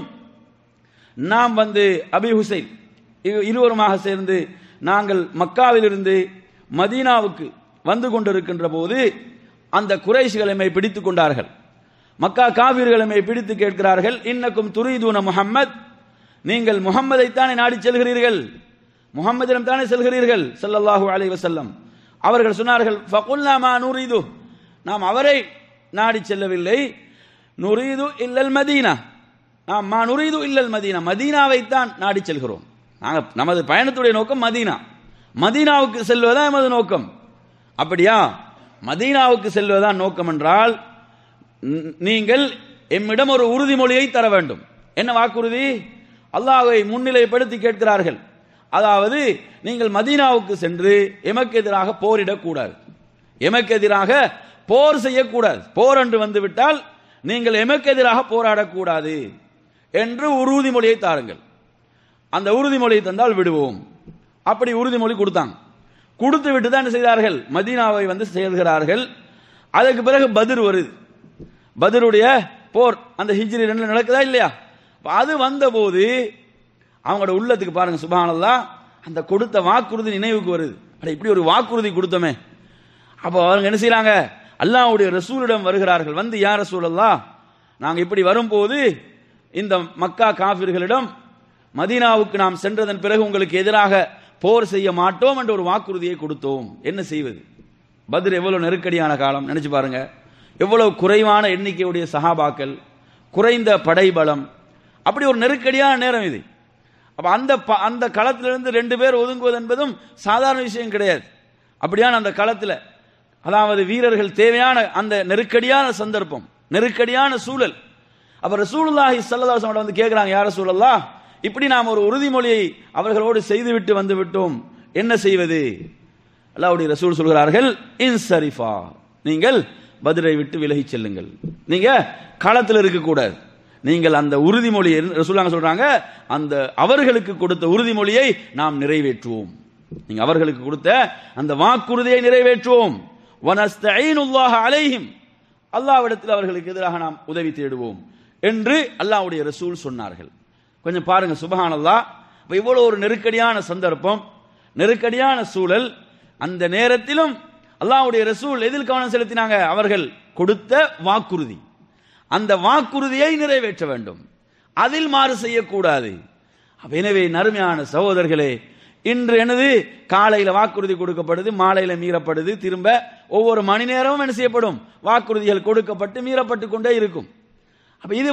நாம் அபி ஹுசைல் இருவருமாக சேர்ந்து நாங்கள் மக்காவிலிருந்து மதீனாவுக்கு வந்து கொண்டிருக்கின்ற போது அந்த குறைஷிகள் எம்மை பிடித்துக் கொண்டார்கள். மக்கா காபிர்கள் எம்மை பிடித்து கேட்கிறார்கள், இன்னக்கும் துரீதுன முஹம்மத், நீங்கள் முஹம்மதைத்தானே நாடி செல்கிறீர்கள், முஹம்மதிடம் தானே செல்கிறீர்கள் ஸல்லல்லாஹு அலைஹி வஸல்லம். அவர்கள் சொன்னார்கள், ஃபகுல்னா மா நுரீது, நாம் அவரை நாடி செல்லவில்லை, நுரீது இல்லல் மதீனா, நாம் மா நுரீது இல்லல் மதீனா, மதீனாவைத்தான் நாடி செல்கிறோம். நமது பயணத்துடைய நோக்கம் மதீனா, மதீனாவுக்கு செல்வதுதான் எமது நோக்கம். அப்படியா, மதீனாவுக்கு செல்வதுதான் நோக்கம் என்றால் நீங்கள் எம்மிடம் ஒரு உறுதிமொழியை தர வேண்டும். என்ன வாக்குறுதி, அல்லாஹ்வை முன்னிலைப்படுத்தி கேட்கிறார்கள். அதாவது நீங்கள் மதீனாவுக்கு சென்று எமக்கு எதிராக போரிடக்கூடாது, எமக்கு எதிராக போர் செய்யக்கூடாது, போர் என்று வந்துவிட்டால் நீங்கள் எமக்கு எதிராக போராடக்கூடாது என்று உறுதிமொழியை தாருங்கள். அந்த உறுதிமொழியை தந்தால் விடுவோம். அப்படி உறுதிமொழி கொடுத்தாங்க. கொடுத்து விட்டு தான் என்ன செய்தார்கள், மதீனாவை செல்கிறார்கள். அதுக்கு பிறகு பத்ர் வருது. பத்ருடைய போர் அந்த ஹிஜ்ரி 2 நடக்குதா இல்லையா? அது வந்தபோது அவங்களோட உள்ளத்துக்கு பாருங்க, சுப்ஹானல்லாஹ், அந்த கொடுத்த வாக்குறுதி நினைவுக்கு வருது. அட, இப்படி ஒரு வாக்குறுதி கொடுத்தோமே. அப்போ அவங்க என்ன செய்யறாங்க, அல்லாஹ்வுடைய ரசூலிடம் வருகிறார்கள். யா ரசூலல்லாஹ், நாங்க இப்படி வரும்போது இந்த மக்கா காஃபிர்களிடம் மதீனாவுக்கு நாம் சென்றதன் பிறகு உங்களுக்கு எதிராக போர் செய்ய மாட்டோம் என்ற ஒரு வாக்குறுதியை கொடுத்தோம், என்ன செய்வது? பத்ர் எவ்வளவு நெருக்கடியான காலம் நினைச்சு பாருங்க. எவ்வளவு குறைவான எண்ணிக்கையுடைய சஹாபாக்கள், குறைந்த படைபலம், அப்படி ஒரு நெருக்கடியான நேரம் இது. அப்ப அந்த களத்திலிருந்து 2 பேர் ஒதுங்குவது என்பதும் சாதாரண விஷயம் கிடையாது. அப்படியான அந்த களத்தில், அதாவது வீரர்கள் தேவையான அந்த நெருக்கடியான சந்தர்ப்பம், நெருக்கடியான சூழல். அப்ப ரசூலுல்லாஹி ஸல்லல்லாஹு அலைஹி வஸல்லம் கேட்கிறாங்க, யா ரசூலல்லாஹ், இப்படி நாம் ஒரு உறுதிமொழியை அவர்களோடு செய்துவிட்டு வந்து விட்டோம், என்ன செய்வது? அல்லாஹ்வுடைய ரசூல் சொல்கிறார்கள், இன்சரிஃபா, நீங்கள் பத்ரை விட்டு விலகி செல்லுங்கள். நீங்க களத்தில் இருக்கக்கூடாது. நீங்கள் அந்த உறுதிமொழியை ரசூலுல்லாஹ் சொல்றாங்க, அந்த அவர்களுக்கு கொடுத்த உறுதிமொழியை நாம் நிறைவேற்றுவோம். நீங்க அவர்களுக்கு கொடுத்த அந்த வாக்குறுதியை நிறைவேற்றுவோம். வனஸ்தஈனுல்லாஹ அலைஹிம், அல்லாஹ்விடத்தில் அவர்களுக்கு எதிராக நாம் உதவி தேடுவோம் என்று அல்லாஹ்வுடைய ரசூல் சொன்னார்கள். கொஞ்சம் பாருங்க, சுப்ஹானல்லாஹ். இவ்வளவு ஒரு நெருக்கடியான சந்தர்ப்பம், நெருக்கடியான சூழல், அந்த நேரத்திலும் அல்லாஹ்வுடைய ரசூல் எதில் கவனம் செலுத்தினாங்க? அவர்கள் கொடுத்த வாக்குறுதி, அந்த வாக்குறுதியை நிறைவேற்ற வேண்டும், அதில் மாறு செய்யக்கூடாது. எனவே நறுமையான சகோதரர்களே, இன்று எனது காலையில வாக்குறுதி கொடுக்கப்படுது, மாலையில மீறப்படுது, திரும்ப ஒவ்வொரு மணி நேரமும் என்ன செய்யப்படும்? வாக்குறுதிகள் கொடுக்கப்பட்டு மீறப்பட்டு கொண்டே இருக்கும். அப்ப இது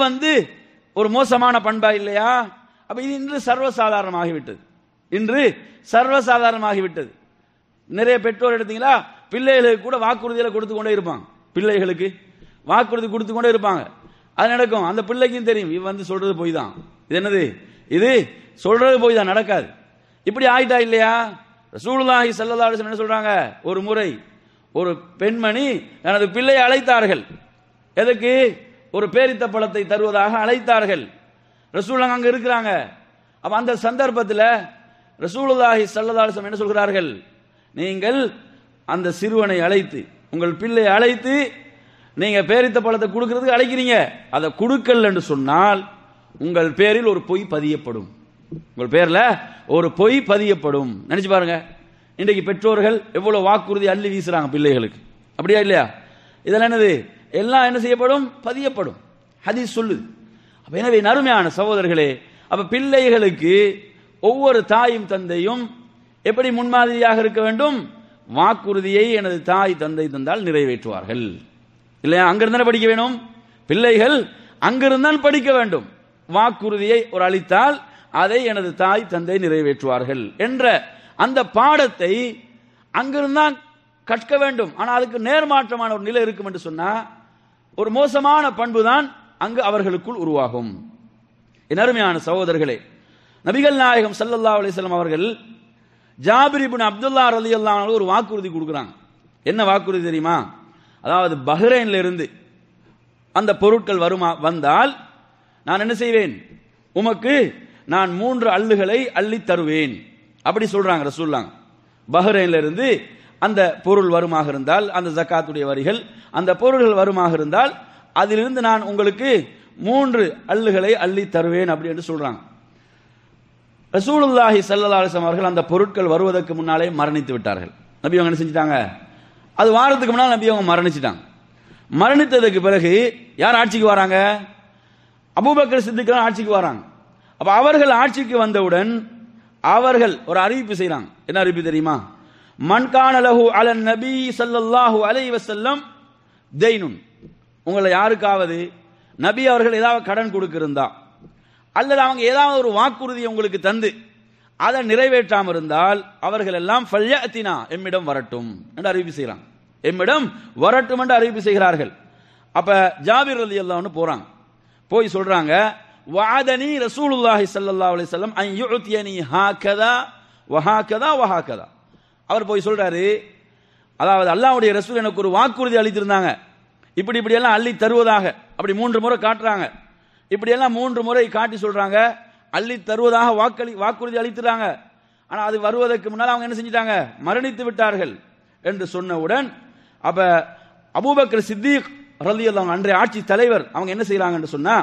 ஒரு மோசமான பண்பா இல்லையா? அப்ப இது இன்று சர்வசாதாரணமாகிவிட்டது. இன்று சர்வசாதாரணமாகிவிட்டது. நிறைய பெற்றோர் எடுத்தீங்களா, பிள்ளைகளுக்கு கூட வாக்குறுதிகளை கொடுத்து கொண்டே இருப்பாங்க. பிள்ளைகளுக்கு வாக்குறுதி கொடுத்து கொண்டே இருப்பாங்க. அது நடக்கும். அந்த பிள்ளைக்கும் தெரியும், இது சொல்றது போய் தான். இது என்னது? இது சொல்றது போய் தான், நடக்காது. இப்படி ஆயிட்டா இல்லையா? ரசூலுல்லாஹி ஸல்லல்லாஹு அலைஹி வஸல்லம் என்ன சொல்றாங்க? ஒரு முறை ஒரு பெண்மணி தனது பிள்ளையை அழைத்தார்கள். எதுக்கு? ஒரு பேரித்த பழத்தை தருவதாக அழைத்தார்கள். ரசூலுல்லாஹ் அங்க இருக்கிறாங்க. அப்ப அந்த சந்தர்ப்பத்தில் ரசூலுல்லாஹி ஸல்லல்லாஹு அலைஹி வஸல்லம் என்ன சொல்கிறார்கள்? நீங்கள் அந்த சிறுவனை அழைத்து, உங்கள் பிள்ளையை அழைத்து, நீங்க பேரித்த பழத்தை கொடுக்கிறதுக்கு அழைக்கிறீங்க, அதை கொடுக்கல் என்று சொன்னால் உங்கள் பேரில் ஒரு பொய் பதியப்படும். உங்கள் பேர்ல ஒரு பொய் பதியப்படும். நினைச்சு பாருங்க, இன்றைக்கு பெற்றோர்கள் எவ்வளவு வாக்குறுதி அள்ளி வீசுறாங்க பிள்ளைகளுக்கு. அப்படியா இல்லையா? இதெல்லாம் என்னது? எல்லாம் என்ன செய்யப்படும்? பதியப்படும். ஹதீஸ் சொல்லுது. எனவே நறுமையான சகோதரர்களே, அப்ப பிள்ளைகளுக்கு ஒவ்வொரு தாயும் தந்தையும் எப்படி முன்மாதிரியாக இருக்க வேண்டும்? வாக்குறுதியை எனது தாய் தந்தை தந்தால் நிறைவேற்றுவார்கள். இல்லையா? அங்கிருந்தான் படிக்க வேணும். பிள்ளைகள் அங்கிருந்தான் படிக்க வேண்டும். வாக்குறுதியை ஒரு அளித்தால் அதை எனது தாய் தந்தை நிறைவேற்றுவார்கள் என்ற அந்த பாடத்தை அங்கிருந்தான் கற்க வேண்டும். ஆனால் அதுக்கு நேர்மாற்றமான ஒரு நிலை இருக்கும் என்று சொன்னா ஒரு மோசமான பண்பு தான் அங்கு அவர்களுக்குள் உருவாகும். என் அருமையான சகோதரர்களே, நபிகள் நாயகம் ஸல்லல்லாஹு அலைஹி வஸல்லம் அவர்கள் ஜாபிர் இப்னு அப்துல்லா ரலியல்லாஹு அன்ஹு ஒரு வாக்குறுதி கொடுக்குறாங்க. என்ன வாக்குறுதி தெரியுமா? அதாவது பஹ்ரைன்ல இருந்து அந்த பொருட்கள் வந்தால் நான் என்ன செய்வேன்? உமக்கு நான் 3 அள்ளுகளை அள்ளி தருவேன். அப்படி சொல்றாங்க ரசூலுல்லாஹ். பஹ்ரைன்ல இருந்து அந்த பொருள் வருமாக இருந்தால், அந்த ஜகாத்துடைய வரிகள், அந்த பொருள்கள் வருமாக இருந்தால், அதிலிருந்து நான் உங்களுக்கு 3 அள்ளுகளை அள்ளி தருவேன் அப்படி என்று சொல்றாங்க. ரசூலுல்லாஹி ஸல்லல்லாஹு அலைஹி வஸல்லம் அவர்கள் அந்த பொருட்கள் வருவதற்கு முன்னாலே மரணித்து விட்டார்கள். நபி அவங்க என்ன செஞ்சிட்டாங்க? அது வாரத்துக்கு முன்னால் நபி அவங்க மரணிச்சிட்டாங்க. மரணித்ததுக்கு பிறகு யார் ஆட்சிக்கு வராங்க? அபூபக்கர் சித்திக் ஆட்சிக்கு வராங்க. அப்ப அவர்கள் ஆட்சிக்கு வந்தவுடன் அவர்கள் ஒரு அறிவிப்பு செய்றாங்க. என்ன அறிவிப்பு தெரியுமா? மன் கான லஹு அலன் நபி ஸல்லல்லாஹு அலைஹி வஸல்லம் தைனுன், உங்களை யாருக்காவது நபி அவர்கள் ஏதாவது கடன் கொடுக்கிருந்தா, அல்லது அவங்க ஏதாவது ஒரு வாக்குறுதி உங்களுக்கு தந்து அதை நிறைவேற்றாம இருந்தால் அவர்கள் எல்லாம் ஃபல்யஅத்தினா, எம்மிடம் வரட்டும் என்று அறிவிப்பு செய்கிறாங்க. எம்மிடம் வரட்டும் என்று அறிவிப்பு செய்கிறார்கள். அப்ப ஜாபிர் ரலியல்லாஹு அன்ஹு போறாங்க. போய் சொல்றாங்க, வஅதனி ரசூலுல்லாஹி ஸல்லல்லாஹு அலைஹி வஸல்லம் அன் யுஅதியனி ஹாகதா வஹாகதா வஹாகதா. அவர் போய் சொல்றாரு, அதாவது அல்லாஹ்வுடைய ரசூல் எனக்கு ஒரு வாக்குறுதி அளித்திருந்தாங்க, இப்படி இப்படி எல்லாம் அள்ளி தருவதாக. அப்படி 3 முறை காட்டுறாங்க. இப்படி எல்லாம் 3 முறை காட்டி சொல்றாங்க, அள்ளி தருவதாக வாக்குறுதி அளித்துறாங்க. ஆனா அது வருவதற்கு முன்னால் அவங்க என்ன செஞ்சிட்டாங்க? மரணித்து விட்டார்கள் என்று சொன்னவுடன் அப்ப அபூபக்கர் சித்திக் ரலியல்லாஹு அன்ஹு அன்றைய ஆட்சி தலைவர் அவங்க என்ன செய்யறாங்க என்று சொன்னா,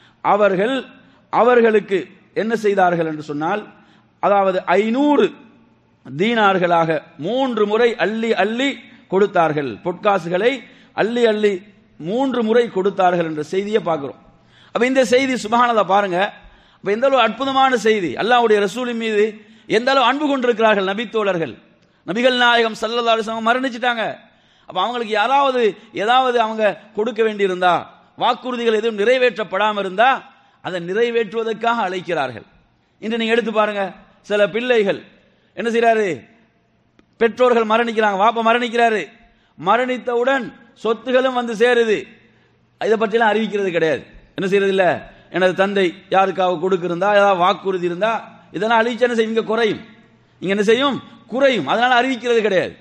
அவர்களுக்கு என்ன செய்தார்கள் என்று சொன்னால், அதாவது 500 தீனார்களாக 3 முறை அள்ளி அள்ளி கொடுத்தார்கள். பொற்காசுகளை அள்ளி அள்ளி 3 முறை கொடுத்தார்கள் என்ற செய்தியை பார்க்கிறோம். அப்ப இந்த செய்தி சுப்ஹானல்லாஹ் பாருங்க, அப்ப எந்த அளவு அற்புதமான செய்தி. அல்லாஹ்வுடைய ரசூலின் மீது எந்த அளவு அன்பு கொண்டிருக்கிறார்கள் நபி தோழர்கள். நபிகள் நாயகம் ஸல்லல்லாஹு அலைஹி வஸல்லம் மரணிச்சிட்டாங்க. அப்ப அவங்களுக்கு ஏதாவது அவங்க கொடுக்க வேண்டியிருந்தா, வாக்குறுதிகள் எதுவும் நிறைவேற்றப்படாமல் இருந்தா அதை நிறைவேற்றுவதற்காக அழைக்கிறார்கள். இன்று நீங்க எடுத்து பாருங்க, சில பிள்ளைகள் என்ன செய்யறாரு? பெற்றோர்கள் மரணிக்கிறாங்க, வாப்பா மரணிக்கிறாரு, மரணித்தவுடன் சொத்துகளும் வந்து சேருது, இதை பற்றியெல்லாம் அறிவிக்கிறது கிடையாது. என்ன செய்யறது இல்ல, எனது தந்தை யாருக்காக கொடுக்கிருந்தா, ஏதாவது வாக்குறுதி இருந்தா இதெல்லாம் அழிச்சு என்ன செய்யும்? இங்க குறையும், இங்க என்ன செய்யும்? குறையும். அதனால அறிவிக்கிறது கிடையாது.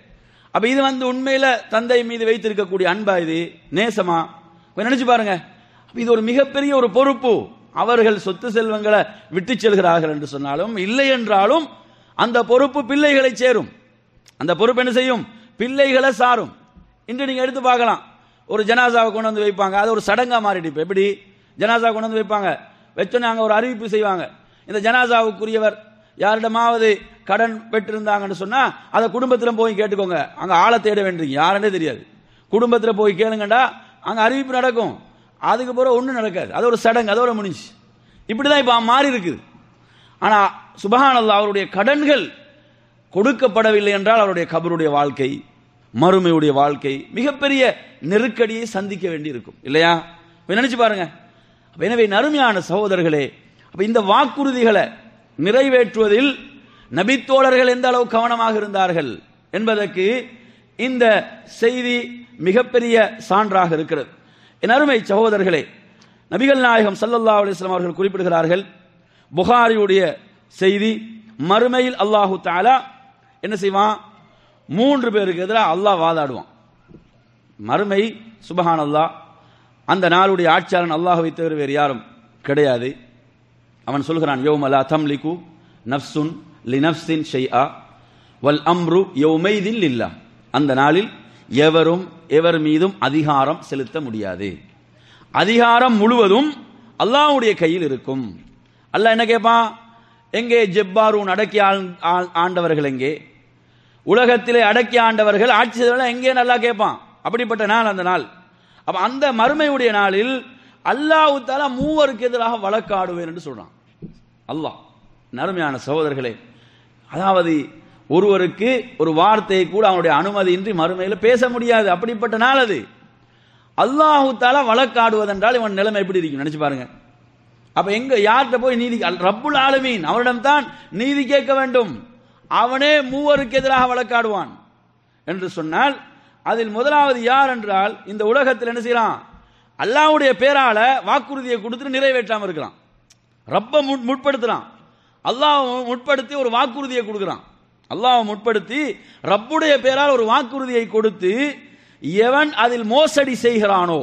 அப்ப இது உண்மையில தந்தை மீது வைத்திருக்கக்கூடிய அன்பா, இது நேசமா? நினைச்சு பாருங்க. இது ஒரு மிகப்பெரிய ஒரு பொறுப்பு. அவர்கள் சொத்து செல்வங்களை விட்டு செல்கிறார்கள் என்று சொன்னாலும், இல்லை என்றாலும் அந்த பொறுப்பு பிள்ளைகளை சேரும். அந்த பொறுப்பு என்ன செய்யும்? பிள்ளைகளை சாரும். இன்று நீங்க எடுத்து பார்க்கலாம், ஒரு ஜனாசாவை கொண்டு வந்து வைப்பாங்க, அது ஒரு சடங்கா மாறிட்டு. எப்படி ஜனாசா கொண்டு வந்து வைப்பாங்க, வச்சோன்னே அங்க ஒரு அறிவிப்பு செய்வாங்க, இந்த ஜனாசாவுக்குரியவர் யாரிடமாவது கடன் பெற்றிருந்தாங்கன்னு சொன்னா அதை குடும்பத்தில் போய் கேட்டுக்கோங்க. அங்க ஆளை தேட வேண்டியது யாருன்னே தெரியாது. குடும்பத்தில் போய் கேளுங்கண்டா அங்க அறிவிப்பு நடக்கும். அதுக்கு பிறகு ஒன்றும் நடக்காது. அது ஒரு சடங்கு, அதோட முடிஞ்சு. இப்படிதான் இப்ப மாறி இருக்குது. ஆனா சுப்ஹானல்லாஹ், அவருடைய கடன்கள் கொடுக்கப்படவில்லை என்றால் அவருடைய கபருடைய வாழ்க்கை, மறுமையுடைய வாழ்க்கை மிகப்பெரிய நெருக்கடியை சந்திக்க வேண்டி இருக்கும், இல்லையா? நினைச்சு பாருங்க. எனவே நறுமையான சகோதரர்களே, இந்த வாக்குறுதிகளை நிறைவேற்றுவதில் நபித்தோழர்கள் எந்த அளவு கவனமாக இருந்தார்கள் என்பதற்கு இந்த செய்தி மிகப்பெரிய சான்றாக இருக்கிறது. என் அருமை சகோதரர்களே, நபிகள் நாயகம் ஸல்லல்லாஹு அலைஹி வஸல்லம் அவர்கள் குறிப்பிடுகிறார்கள், புகாரியுடைய செய்தி, மறுமையில் அல்லாஹு தஆலா என்ன செய்வான்? 3 பேருக்கு எதிராக அல்லாஹ் வாதாடுவான். மறுமை சுப்ஹானல்லாஹ், அந்த நாளுடைய ஆட்சியாளன் அல்லாஹ்வை தவிர வேறு யாரும் கிடையாது. அவன் சொல்கிறான், யௌம லா தம்லிகு நஃப்ஸுன் லினஃப்ஸின் ஷைஆ வல் அம்ரு யௌமைதின் லில்லாஹ். அந்த நாளில் எவரும் எவர் மீதும் அதிகாரம் செலுத்த முடியாது. அதிகாரம் முழுவதும் அல்லாஹ்வுடைய கையில் இருக்கும். அல்லாஹ் என்ன கேட்பான்? எங்கே ஜெப்பாரூன் அடக்கி ஆண்டவர்கள், எங்கே உலகத்திலே அடக்கி ஆண்டவர்கள், ஆட்சி செய்தவர்கள் எங்கே? நல்லா கேட்பான். அப்படிப்பட்ட நாள் அந்த நாள். அப்ப அந்த மறுமையுடைய நாளில் அல்லாஹ் தஆலா 3 எதிராக வழக்காடுவேன் என்று சொல்றான் அல்லாஹ். நறுமையான சகோதரர்களே, அதாவது ஒருவருக்கு ஒரு வார்த்தையை கூட அவனுடைய அனுமதியின்றி மறுமையில் பேச முடியாது. அப்படிப்பட்ட நாள் அது. அல்லாஹ் தஆலா வழக்காடுவதென்றால் இவன் நிலைமை எப்படி இருக்கும் நினைச்சு பாருங்க. அப்ப எங்க யார்கிட்ட போய் நீதி? ரப்புல் ஆலமீன், அவனிடம் தான் நீதி கேட்க வேண்டும். அவனே 3 எதிராக வழக்காடுவான் என்று சொன்னால், அதில் முதலாவது யார் என்றால், இந்த உலகத்தில் என்ன செய்யலாம்? அல்லாஹ்வுடைய பேரால வாக்குறுதியை கொடுத்து நிறைவேற்றாம இருக்கலாம். ரப்ப முற்படுத்தலாம். அல்லாஹ் முற்படுத்தி ஒரு வாக்குறுதியை கொடுக்கிறான். அல்லாஹ் முற்படுத்தி ரப்புடைய பேரால் ஒரு வாக்குறுதியை கொடுத்து, எவன் அதில் மோசடி செய்கிறானோ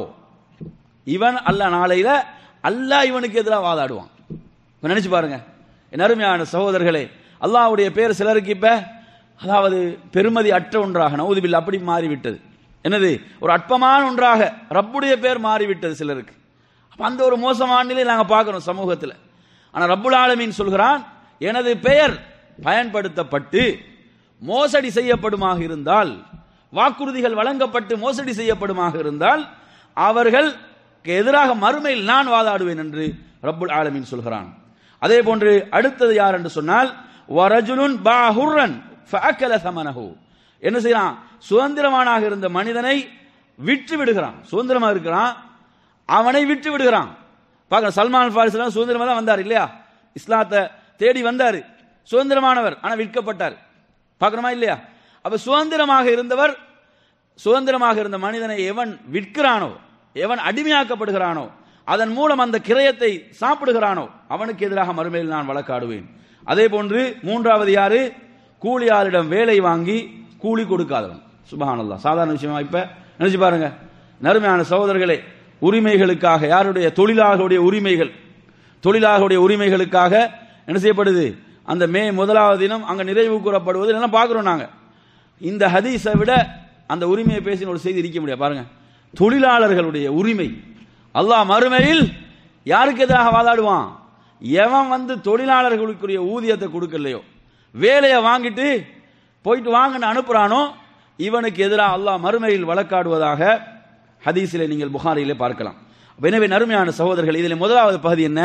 இவன் அல்லாஹ் நாளையில அல்லாஹ் இவனுக்கு எதிராக வாதாடுவான். நினைச்சு பாருங்க. என் அருமையான சகோதரர்களே, அல்லாஹ்வுடைய பேர் சிலருக்கு இப்ப அதாவது பெருமதி அற்ற ஒன்றாக, நவுதுபில்லா, அப்படி மாறிவிட்டது. என்னது? ஒரு அற்பமான ஒன்றாக ரப்புடைய பேர் மாறிவிட்டது சிலருக்கு. அப்ப அந்த ஒரு மோசமான நிலையை நாங்க பார்க்கிறோம் சமூகத்தில். ஆனா ரப்புல் ஆலமீன் சொல்கிறான், எனது பெயர் பயன்படுத்தப்பட்டு மோசடி செய்யப்படுமாக இருந்தால், வாக்குறுதிகள் வழங்கப்பட்டு மோசடி செய்யப்படுமாக இருந்தால், அவர்கள் எதிராக மறுமையில் நான் வாதாடுவேன் என்று ரப்புல் ஆலமீன் சொல்கிறான். அதே போன்று அடுத்தது யார் என்று சொன்னால், வரஜுலுன் பாஹுரன் ஃபஅக்கல ஸமனஹு. என்ன செய்யறான்? சுதந்திரமானாக இருந்த மனிதனை விற்று விடுகிறான். சுதந்திரமா இருக்கிறான், அவனை விற்று விடுகிறான். பார்க்க, சல்மான் ஃபாரிஸ் சுதந்திரமா தான் வந்தார் இல்லையா? இஸ்லாத்தை தேடி வந்தார், சுதந்திரமானவர், ஆனா விற்கப்பட்டார். பார்க்கணுமா இல்லையா? அப்ப சுதந்திரமாக இருந்தவர், சுதந்திரமாக இருந்த மனிதனை எவன் விற்கிறானோ, எவன் அடிமையாக்கப்படுகிறானோ, அதன் மூலம் அந்த கிரயத்தை சாப்பிடுகிறானோ, அவனுக்கு எதிராக மறுமையில் நான் வழக்காடுவேன். அதே போன்று 3வது யாரு? கூலியாளிடம் வேலை வாங்கி கூலி கொடுக்காதவன். சுப்ஹானல்லாஹ், சாதாரண விஷயமா? இப்ப நினைச்சு பாருங்க. நறுமையான சகோதரர்களே, உரிமைகளுக்காக, யாருடைய? தொழிலாளர்களுடைய உரிமைகள், தொழிலாளர்களுடைய உரிமைகளுக்காக என்ன செய்யப்படுது? அந்த மே 1வது தினம் அங்க நிறைவு கூறப்படுவது எல்லாம் பார்க்கிறோம் நாங்க. இந்த ஹதீஸை விட அந்த உரிமையை பேசின ஒரு செய்தி இருக்க முடியாது. பாருங்க, தொழிலாளர்களுடைய உரிமை. அல்லாஹ் மறுமையில் யாருக்கு எதிராக வாதாடுவான்? எவன் தொழிலாளர்களுக்குரிய ஊதியத்தை கொடுக்கலையோ, வேலையை வாங்கிட்டு போயிட்டு வாங்கன்னு அனுப்புறானோ, இவனுக்கு எதிராக அல்லாஹ் மறுமையில் வழக்காடுவதாக ஹதீஸிலே நீங்கள் புகாரியிலே பார்க்கலாம். எனவே நறுமையான சகோதரர்கள், இதில் முதலாவது பகுதி என்ன?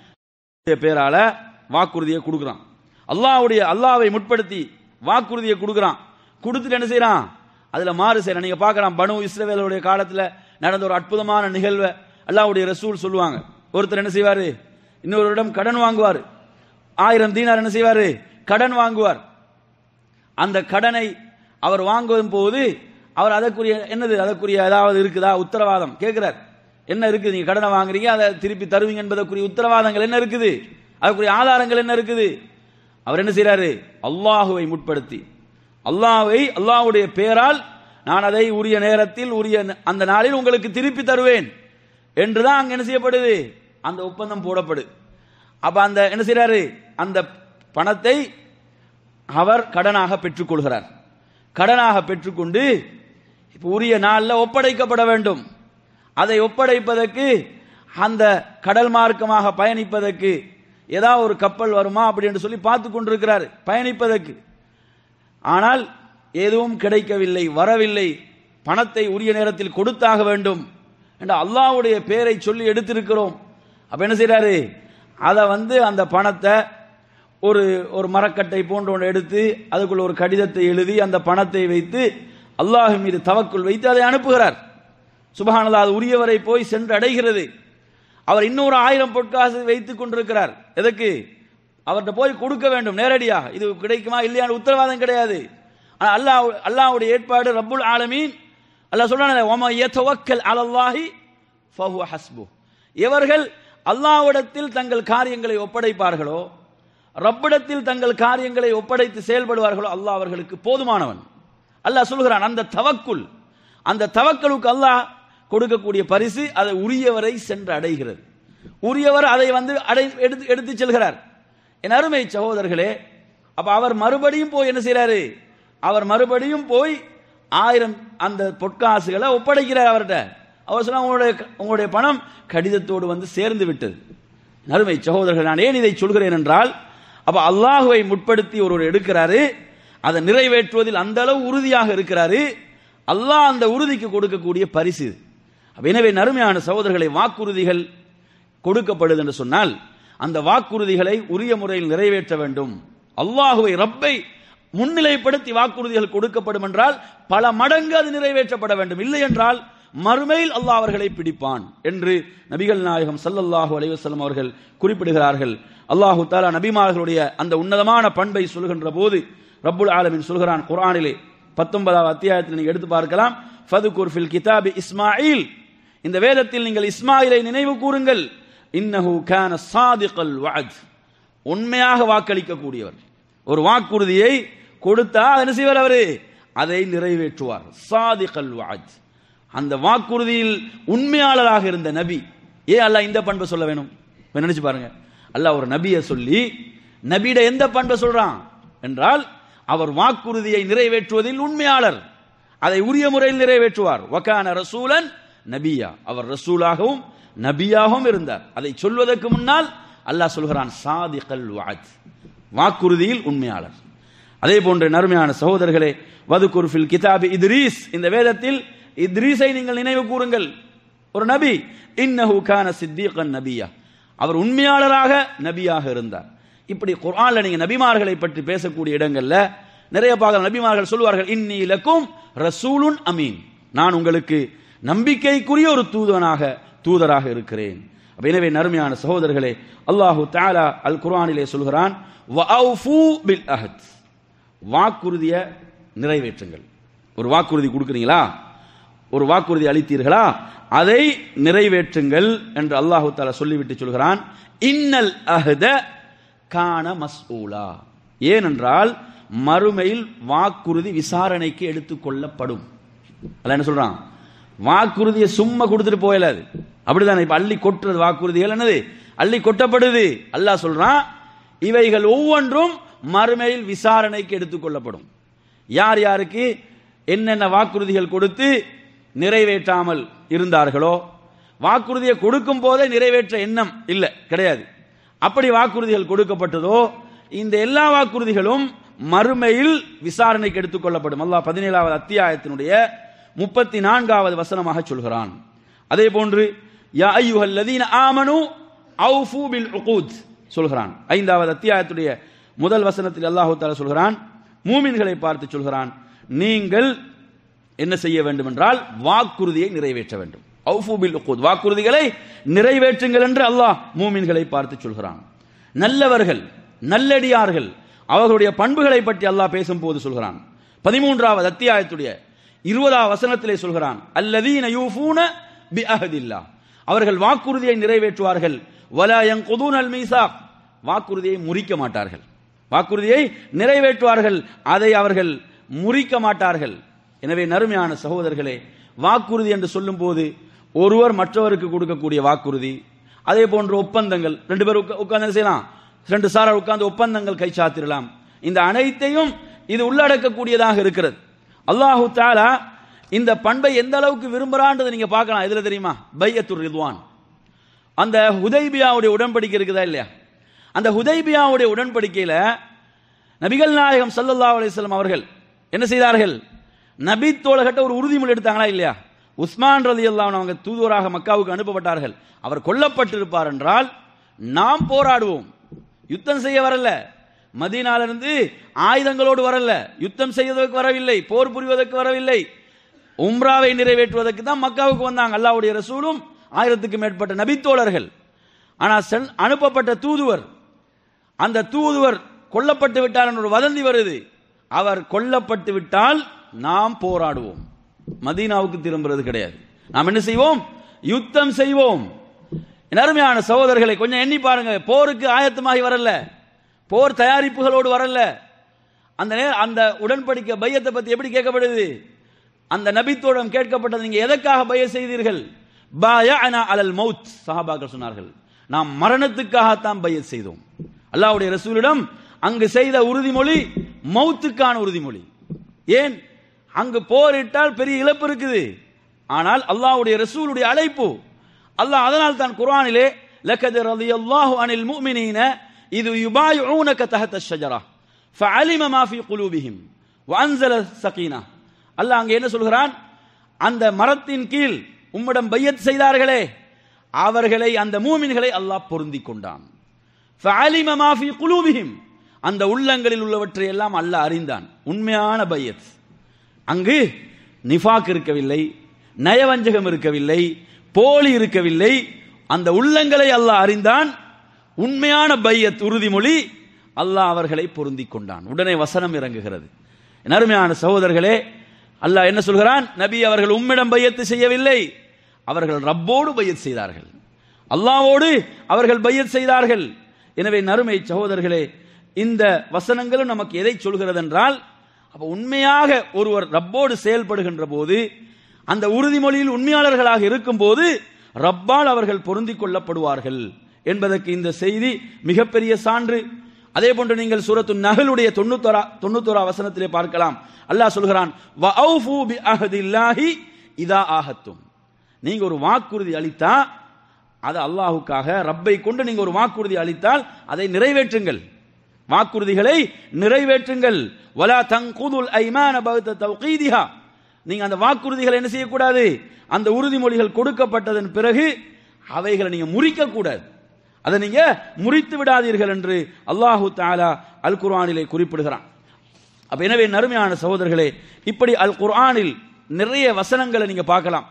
பேரால வாக்குறுதியை கொடுக்கிறான். அல்லாஹ்வை முற்படுத்தி வாக்குறுதியை கொடுக்கிறான். கொடுத்துட்டு என்ன செய்யறான்? அதுல மாறு செய்யறான். நீங்க பார்க்கலாம், பனு இஸ்ரவேலுடைய காலத்துல நடந்த ஒரு அற்புதமான நிகழ்வை அல்லாஹ்வுடைய ரசூல் சொல்லுவாங்க. ஒருத்தர் என்ன செய்வாரு? இன்னொருடம் கடன் வாங்குவார். 1000 தீனார் என்ன செய்வாரு? கடன் வாங்குவார். அந்த கடனை அவர் வாங்கும் போது அவர் அதற்குரிய என்னது, அதற்குரிய ஏதாவது இருக்குதா உத்தரவாதம் கேட்கிறார். என்ன இருக்குது? நீங்க கடனை வாங்குறீங்க, அதை திருப்பி தருவீங்க என்பதற்குரிய உத்தரவாதங்கள் என்ன இருக்குது? அதற்குரிய ஆதாரங்கள் என்ன இருக்குது? அவர் என்ன செய்யறாரு? அல்லாஹுவை முற்படுத்தி அல்லாஹ்வுடைய பெயரால் நான் அதை உரிய நேரத்தில் உரிய அந்த நாளில் உங்களுக்கு திருப்பி தருவேன் என்றுதான் அங்க என்ன செய்யப்படுது, அந்த ஒப்பந்தம் போடப்படுது. அப்ப அந்த என்ன செய்யறாரு, அந்த பணத்தை அவர் கடனாக பெற்றுக்கொள்கிறார். கடனாக பெற்றுக்கொண்டு இப்ப உரிய நாளில் ஒப்படைக்கப்பட வேண்டும். அதை ஒப்படைப்பதற்கு அந்த கடல் மார்க்கமாக பயணிப்பதற்கு ஏதாவது ஒரு கப்பல் வருமா அப்படி என்று சொல்லி பார்த்து கொண்டிருக்கிறார் பயணிப்பதற்கு. ஆனால் எதுவும் கிடைக்கவில்லை, வரவில்லை. பணத்தை உரிய நேரத்தில் கொடுத்தாக வேண்டும் என்ற அல்லாஹ்வுடைய பெயரை சொல்லி எடுத்திருக்கிறோம். அப்ப என்ன செய்யறாரு, அதை அந்த பணத்தை ஒரு மரக்கட்டை போன்ற ஒன்று எடுத்து அதுக்குள்ள ஒரு கடிதத்தை எழுதி அந்த பணத்தை வைத்து அல்லாஹ் மீது தவக்குள் வைத்து அதை அனுப்புகிறார். சுப்ஹானல்லாஹ், அது உரியவரை போய் சென்று அடைகிறது. அவர் இன்னொரு 1000 பொற்காசு வைத்துக் கொண்டிருக்கிறார். எதற்கு? அவர்கிட்ட போய் கொடுக்க வேண்டும் நேரடியாக. இது கிடைக்குமா இல்லையான உத்தரவாதம் கிடையாது. அல்லாஹ்வுடைய ஏற்பாடு. ரப்புல் ஆலமீன் அல்லாஹ் சொல்றானே, வமா யதவக்கல் அலல்லாஹி ஃபஹுவ ஹஸ்புஹ். எவர்கள் அல்லாஹ்விடத்தில் தங்கள் காரியங்களை ஒப்படைப்பார்களோ, ரப்பிடத்தில் தங்கள் காரியங்களை ஒப்படைத்து செயல்படுவார்களோ, அல்லாஹ் அவர்களுக்கு போதுமானவன். அல்லாஹ் சொல்கிறான். அந்த தவக்கலுக்கு அல்லாஹ் கொடுக்கக்கூடிய பரிசு அதை உரியவரை சென்று அடைகிறது. உரியவர் அதை எடுத்து செல்கிறார். என் அருமை சகோதரர்களே, அப்ப அவர் மறுபடியும் போய் என்ன செய்யறாரு, அவர் மறுபடியும் போய் 1000 அந்த பொற்காசுகளை ஒப்படைக்கிறார் அவர்கிட்ட. அவர் சொன்னா, உங்களுடைய பணம் கடிதத்தோடு சேர்ந்து விட்டது. அருமை சகோதரர்கள், நான் ஏன் இதை சொல்கிறேன் என்றால், அப்ப அல்லாஹுவை முற்படுத்தி ஒருவர் எடுக்கிறாரு, அதை நிறைவேற்றுவதில் அந்த அளவு உறுதியாக இருக்கிறாரு. அல்லாஹ் அந்த உறுதிக்கு கொடுக்கக்கூடிய பரிசு. எனவே நறுமையான சகோதரர்களை, வாக்குறுதிகள் கொடுக்கப்படுது என்று சொன்னால் அந்த வாக்குறுதிகளை உரிய முறையில் நிறைவேற்ற வேண்டும். அல்லாஹுவை ரப்பை முன்னிலைப்படுத்தி வாக்குறுதிகள் கொடுக்கப்படும் என்றால் பல மடங்கு அது நிறைவேற்றப்பட வேண்டும். இல்லை என்றால் மறுமையில் அல்லாஹ் அவர்களை பிடிப்பான் என்று நபிகள் நாயகம் ஸல்லல்லாஹு அலைஹி வஸல்லம் அவர்கள் குறிப்பிடுகிறார்கள். அல்லாஹு தஆலா நபிமார்களுடைய அந்த உன்னதமான பண்பை சொல்கின்ற போது ரப்புல் ஆலமீன் சொல்கிறான் குர்ஆனிலே 19வது அத்தியாயத்தில் நீங்க எடுத்து பார்க்கலாம். ஃபதுகுர் ஃபில் கிதாபி இஸ்மாயில், இந்த வேதத்தில் நீங்கள் இஸ்மாயிலை நினைவு கூறுங்கள். இன்னஹு கான சாதிகல் வஅத், உண்மையாக வாக்களிக்க கூடியவர். ஒரு வாக்குறுதியை கொடுத்தா என்ன செய்வார் அவரு, அதை நிறைவேற்றுவார். சாதிகல் வஅத், அந்த வாக்குறுதியில் உண்மையாளராக இருந்த நபி. ஏன் அல்லாஹ் இந்த பண்பை சொல்ல வேணும்? நினைச்சு பாருங்க. அல்லாஹ் ஒரு நபியை சொல்லி நபியிட எந்த பண்பை சொல்றான் என்றால், அவர் வாக்குறுதியை நிறைவேற்றுவதில் உண்மையாளர், அதை உரிய முறையில் நிறைவேற்றுவார். வகான ரசூலன் நபியா, அவர் ரசூலாகவும் நபியாகவும் இருந்தார். அதை சொல்வதற்கு முன்னால் அல்லாஹ் சொல்கிறான் சாதிகல் வஅத், வாக்குறுதியில் உண்மையாளர். அதே போன்ற நறுமையான சகோதரர்களே, வதுகுர் ஃபில் கிதாபி இத்ரீஸ், இந்த வேதத்தில் இத்ரீஸை நீங்கள் நினைவு கூறுங்கள். ஒரு நபி. இன்னஹு கான சித்தீகன் நபியா, அவர் உண்மையாளராக நபியாக இருந்தார். இப்படி குர்ஆன்ல நீங்க நபிமார்களை பற்றி பேசக்கூடிய இடங்கள்ல நிறைய பார்க்கலாம். நபிமார்கள் சொல்வார்கள், இன்னி லக்கும் ரசூலுன் அமீன், நான் உங்களுக்கு நம்பிக்கைக்குரிய ஒரு தூதராக இருக்கிறேன். எனவே நறுமையான சகோதரர்களே, அல்லாஹு தஆலா அல் குர்ஆனிலே சொல்கிறான், வஅஃபு பில் அஹத், வாக்குறுதியை நிறைவேற்றுங்கள். ஒரு வாக்குறுதி கொடுக்குறீங்களா, ஒரு வாக்குறுதி அளித்தீர்களா, அதை நிறைவேற்றுங்கள் என்று அல்லாஹு தஆலா சொல்லிவிட்டு சொல்கிறான், இன்னல் அஹத கான மஸ்ஊலா, ஏனென்றால் மறுமையில் வாக்குறுதி விசாரணைக்கு எடுத்துக்கொள்ளப்படும். அல்லாஹ் என்ன சொல்றான், வாக்குறுதியை சும்மா கொடுத்துட்டு போயலாது. அப்படிதானே இப்ப அள்ளி கொட்டுறது வாக்குறுதிகள் என்னது, அள்ளி கொட்டப்படுது. அல்லாஹ் சொல்றான், இவைகள் ஒவ்வொன்றும் மறுமையில் விசாரணைக்கு எடுத்துக்கொள்ளப்படும். யார் யாருக்கு என்னென்ன வாக்குறுதிகள் கொடுத்து நிறைவேற்றாமல் இருந்தார்களோ, வாக்குறுதியை கொடுக்கும் போதே நிறைவேற்ற எண்ணம் இல்லை கிடையாது, அப்படி வாக்குறுதிகள் கொடுக்கப்பட்டதோ, இந்த எல்லா வாக்குறுதிகளும் மறுமையில் விசாரணைக்கு எடுத்துக்கொள்ளப்படும். அல்லாஹ் 17வது அத்தியாயத்தினுடைய 34வது வசனமாக சொல்கிறான். அதே போன்று யா அய்யுஹல்லதீன ஆமனு அவ்ஃபு பில் உகூத் சொல்கிறான். 5வது அத்தியாயத்துடைய முதல் வசனத்தில் அல்லாஹ் தஆலா சொல்கிறான், மூமின்களை பார்த்து சொல்கிறான், நீங்கள் என்ன செய்ய வேண்டும் என்றால் வாக்குறுதியை நிறைவேற்ற வேண்டும். அவ்ஃபு பில் உகூத், வாக்குறுதிகளை நிறைவேற்றுங்கள் என்று அல்லாஹ் மூமின்களை பார்த்து சொல்கிறான். நல்லவர்கள் நல்லடியார்கள் அவர்களுடைய பண்புகளை பற்றி அல்லாஹ் பேசும்போது சொல்கிறான். 13வது அத்தியாயத்துடைய 20வது வசனத்திலே சொல்கிறான், அல்லதீன யூஃபூன பி அஹதில்லாஹ், அவர்கள் வாக்குறுதியை நிறைவேற்றுவார்கள். வலா யன்குதூனல் மீசாக், வாக்குறுதியை முறிக்க மாட்டார்கள், வாக்குறுதியை நிறைவேற்றுவார்கள், அதை அவர்கள் முறிக்க மாட்டார்கள். எனவே நறுமையான சகோதரர்களே, வாக்குறுதி என்று சொல்லும் போது ஒருவர் மற்றவருக்கு கொடுக்கக்கூடிய வாக்குறுதி, அதே போன்று ஒப்பந்தங்கள், 2 பேர் உட்கார்ந்து செய்யலாம், 2 சாரார் உட்கார்ந்து ஒப்பந்தங்கள் கைச்சாத்திரலாம். இந்த அனைத்தையும் இது உள்ளடக்கக்கூடியதாக இருக்கிறது. அல்லாஹு தஆலா இந்த பண்பை எந்த அளவுக்கு விரும்புறான்றதை நீங்க பார்க்கலாம். எதுல தெரியுமா? பையத்துர் ரிதுவான். அந்த ஹுதைபியாவுடைய உடன்படிக்கை இருக்குதா இல்லையா? அந்த ஹுதைபியாவுடைய உடன்படிக்கையில நபிகள் நாயகம் ஸல்லல்லாஹு அலைஹி வஸல்லம் அவர்கள் என்ன செய்தார்கள்? நபி தோழர்கிட்ட ஒரு உறுதிமொழி எடுத்தாங்களா இல்லையா? உஸ்மான் ரலியல்லாஹு அன்ஹு அவங்க தூதுவராக மக்காவுக்கு அனுப்பப்பட்டார்கள். அவர் கொல்லப்பட்டிருப்பார் என்றால் நாம் போராடுவோம், யுத்தம் செய்ய வரல, மதீனாவிலிருந்து ஆயுதங்களோடு வரல, யுத்தம் செய்வதற்கு வரவில்லை, போர் புரிவதற்கு வரவில்லை, உம்ராவை நிறைவேற்றுவதற்கு தான் மக்காவுக்கு வந்தாங்க அல்லாஹ்வுடைய ரசூலும் 1000க்கும் மேற்பட்ட நபித்தோழர்கள். ஆனால் அனுப்பப்பட்ட தூதுவர், அந்த தூதுவர் கொல்லப்பட்டு விட்டார் என்ற ஒரு வதந்தி வருது. அவர் கொல்லப்பட்டு விட்டால் நாம் போராடுவோம், மதீனாவுக்கு திரும்புறது கிடையாது. நாம் என்ன செய்வோம்? யுத்தம் செய்வோம். அருமையான சகோதரர்களை கொஞ்சம் எண்ணி பாருங்க. போருக்கு ஆயத்தமாகி வரல, போர் தயாரிப்புகளோடு வரல. அந்த உடன்படிக்கை பையத்தை பத்தி எப்படி கேட்கப்படுது? அந்த நபித்தோடம் கேட்கப்பட்டது, நீங்க எதற்காக பைய செய்தீர்கள்? பாயஅனா அலல் மௌத். சஹாபாக்கள் சொன்னார்கள், நாம் மரணத்துக்காகத்தான் பையத் செய்தோம். அல்லாஹ்வுடைய ரசூலிடம் அங்கு செய்த உறுதிமொழி மௌத்துக்கான உறுதிமொழி. ஏன்? அங்கு போரிட்டால் பெரிய இழப்பு இருக்குது. ஆனால் அல்லாஹ்வுடைய ரசூலுடைய அழைப்பு, அல்லாஹ் அதனால் தான் குர்ஆனிலே லக்கத் ரலியல்லாஹு அனில் முஃமினீன இது யுபாயிஊனக தஹத ஷஜரா ஃபஅலிம மா ஃபீ குலூபிஹிம் வஅன்ஸல ஸகீனா. அல்லாஹ் அங்கே என்ன சொல்கிறான்? அந்த மரத்தின் கீழ் உம்மிடம் பையத் செய்தார்களே, அவர்களை, அந்த மூமின்களை அல்லாஹ் பொருந்திக் கொண்டான். ஃபஅலிம மா ஃபீ குலூபிஹிம், அந்த உள்ளங்களில் உள்ளவற்றை எல்லாம் அல்லாஹ் அறிந்தான். உண்மையான பையத். அங்கு நிஃபாக் இருக்கவில்லை, நயவஞ்சகம் இருக்கவில்லை, போலி இருக்கவில்லை. அந்த உள்ளங்களை அல்லாஹ் அறிந்தான். உண்மையான பையத் உறுதிமொழி, அல்லாஹ் அவர்களை பொருந்திக் கொண்டான். உடனே வசனம் இறங்குகிறது. அருமையான சகோதரர்களே, அல்லாஹ் என்ன சொல்கிறான்? நபி அவர்கள் உம்மிடம் பையத்து செய்யவில்லை, அவர்கள் ரப்போடு பையத் செய்தார்கள், அல்லாஹ்வோடு அவர்கள் பையத் செய்தார்கள். எனவே நறுமை சகோதரர்களே, இந்த வசனங்களும் நமக்கு எதை சொல்கிறது என்றால், அப்ப உண்மையாக ஒருவர் ரப்போடு செயல்படுகின்ற போது, அந்த உறுதிமொழியில் உண்மையாளர்களாக இருக்கும் போது ரப்பால் அவர்கள் பொருந்திக் கொள்ளப்படுவார்கள் என்பதற்கு இந்த செய்தி மிகப்பெரிய சான்று. அதே போன்று நீங்கள் சூரத்து நஹலுடைய 91 வசனத்திலே பார்க்கலாம். அல்லாஹ் சொல்கிறான், வஅஃபு பிஅஹதில்லாஹி இதா ஆஹத்தும். நீங்க ஒரு வாக்குறுதி அளித்தா, அது அல்லாஹ்வுக்காக, ரப்பை கொண்டு நீங்க ஒரு வாக்குறுதி அளித்தால் அதை நிறைவேற்றுங்கள், வாக்குறுதிகளை நிறைவேற்றுங்கள். வலா தன்குதுல் ஐமான பஅத தவ்கீதிஹா. நீங்க அந்த வாக்குறுதிகளை என்ன செய்யக்கூடாது? அந்த உறுதிமொழிகள் கொடுக்கப்பட்டதன் பிறகு அவைகளை நீங்க முறிக்க கூடாது, அதை நீங்க முறித்து விடாதீர்கள் என்று அல்லாஹு தஆலா அல் குர்ஆனிலே குறிப்பிடுகிறான். அப்ப எனவே நறுமையான சகோதரர்களே, இப்படி அல் குர்ஆனில் நிறைய வசனங்களை நீங்க பார்க்கலாம்.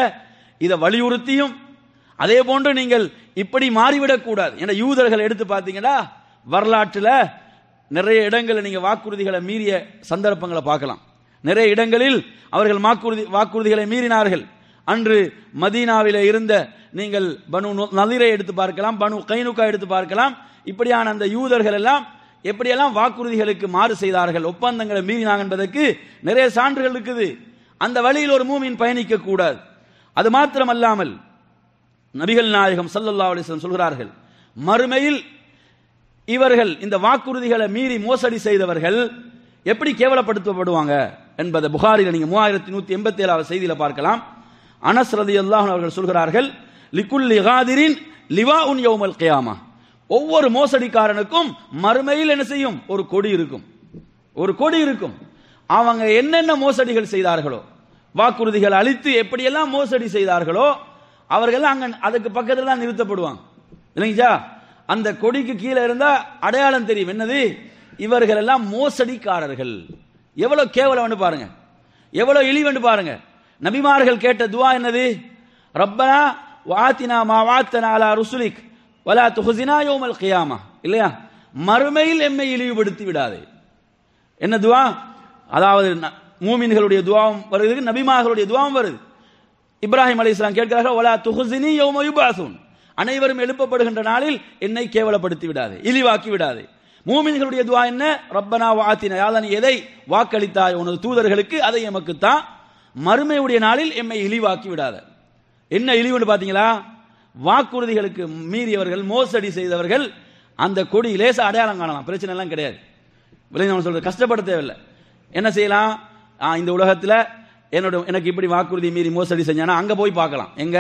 இதை வலியுறுத்தியும், அதே போன்று நீங்கள் இப்படி மாறிவிடக் கூடாது. ஏன்னா யூதர்கள் எடுத்து பார்த்தீங்கன்னா வரலாற்றில் நிறைய இடங்களில் நீங்க வாக்குறுதிகளை மீறிய சந்தர்ப்பங்களை பார்க்கலாம். நிறைய இடங்களில் அவர்கள் வாக்குறுதிகளை மீறினார்கள். அன்று மதீனாவிலே இருந்த நீங்கள் பனு நதீரை எடுத்து பார்க்கலாம், பனு கைனுகா எடுத்து பார்க்கலாம். இப்படியான அந்த யூதர்கள் எல்லாம் எப்படியெல்லாம் வாக்குறுதிகளுக்கு மாறு செய்தார்கள், ஒப்பந்தங்களை மீறினாங்க என்பதற்கு நிறைய சான்றுகள் இருக்குது. அந்த வழியில் ஒரு மூமின் பயணிக்க கூடாது. அது மாத்திரமல்லாமல் நபிகள் நாயகம் ஸல்லல்லாஹு அலைஹி வஸல்லம் சொல்கிறார்கள், மறுமையில் இவர்கள் இந்த வாக்குறுதிகளை மீறி மோசடி செய்தவர்கள் எப்படி கேவலப்படுத்தப்படுவாங்க என்பதை புகாரில நீங்க 3187 செய்தியில பார்க்கலாம். அனஸ் ரலியல்லாஹு அன்ஹு அவர்கள் சொல்கிறார்கள், லிகுல்லி காதிரின் லிவாஉன் யௌமல் கியாமா. ஒவ்வொரு மோசடிக்காரனுக்கும் மறுமையில் என்ன செய்யும்? ஒரு கொடி இருக்கும், ஒரு கொடி இருக்கும். அவங்க என்னென்ன மோசடிகள் செய்தார்களோ, வாக்குறுதிகள் அளித்து எப்படியெல்லாம் மோசடி செய்தார்களோ, அவர்கள் அங்க அதுக்கு பக்கத்தில் தான் நிறுத்தப்படுவாங்க. இல்லைங்களா? அந்த கொடிக்கு கீழே இருந்தா அடையாளம் தெரியும். என்னது? இவர்கள் எல்லாம் மோசடிக்காரர்கள். எவ்வளவு கேவலம் பாருங்க, எவ்வளவு இழிவென்று பாருங்க. நபிமார்கள் கேட்ட துவா என்னது? ரப்பனா வஆத்தினா மா வஅத்தனா அலா ருசுலிக் வலா துஹ்ஸினா யௌமல் கியாமா. இல்லையா? மறுமையில் எம்மை இழிவுபடுத்தி விடாதே. என்ன துவா? அதாவது மூமின்களுடைய துவாவும் வருது, நபிமார்களுடைய துவாவும் வருது. இப்ராஹிம் அலைஹிஸ்ஸலாம் கேட்கிறார்கள், வலா துஹ்ஸினி யௌம யுபஅஸூன். அனைவரும் எழுப்பப்படுகின்ற நாளில் என்னை கேவலப்படுத்தி விடாதே, இழிவாக்கி விடாதே. மூமின்களுடைய துஆ என்ன? ரப்பனா வஆத்தினா, யா அல்லாஹ் நீ எதை வாக்களித்தாய் உனது தூதர்களுக்கு அதை எமக்கு தான், மறுமையுடைய நாளில் எம்மை இழிவாக்கி விடாத. என்ன இழிவுன்னு பாத்தீங்களா? வாக்குறுதிகளுக்கு மீறியவர்கள், மோசடி செய்தவர்கள் அந்த கொடி லேசா அடையாளம் காணலாம், பிரச்சனை எல்லாம் கிடையாது. விளையாட சொல்றது கஷ்டப்பட தேவையில்லை. என்ன செய்யலாம்? இந்த உலகத்தில் எனக்கு இப்படி வாக்குறுதி மீறி மோசடி செஞ்சானா அங்க போய் பார்க்கலாம். எங்க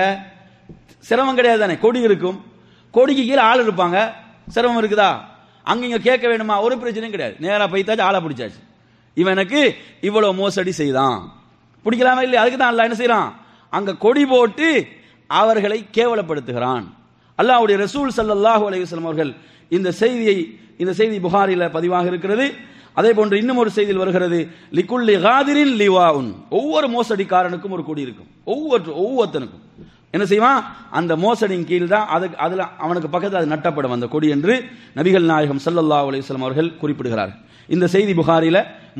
சிரமம் கிடையாது தானே, கொடி இருக்கும், கொடிக்கு கீழே ஆள் இருப்பாங்க, சிரமம் இருக்குதா? அங்க இங்க கேட்க வேணுமா? ஒரு பிரச்சனையும் கிடையாது. நேரா போய்த்தாச்சு, ஆளை பிடிச்சாச்சு. இவன் எனக்கு இவ்வளவு மோசடி செய்தான், பிடிக்கலாமா இல்லையா? அதுக்கு தான் அல்லாஹ் என்ன செய்யறான்? அங்க கொடி போட்டு அவர்களை கேவலப்படுத்துகிறான். அல்லாஹ்வுடைய ரசூல் ஸல்லல்லாஹு அலைஹி வஸல்லம் அவர்கள் இந்த செய்தி புகாரில பதிவாக இருக்கிறது. அதே போன்று இன்னும் ஒரு செய்தியில் வருகிறது, லிகுல்லி காதிரின் லிவாஉன், ஒவ்வொரு மோசடிக்காரனுக்கும் ஒரு கொடி இருக்கும். ஒவ்வொருத்தனுக்கும் என்ன செய்வான்? அந்த மோசடியின் கீழ் தான் அதுல அவனுக்கு பக்கத்தில் அது நட்டப்படும் அந்த கொடி என்று நபிகள் நாயகம் ஸல்லல்லாஹு அலைஹி வஸல்லம் அவர்கள் குறிப்பிடுகிறார். இந்த செய்தி புகாரில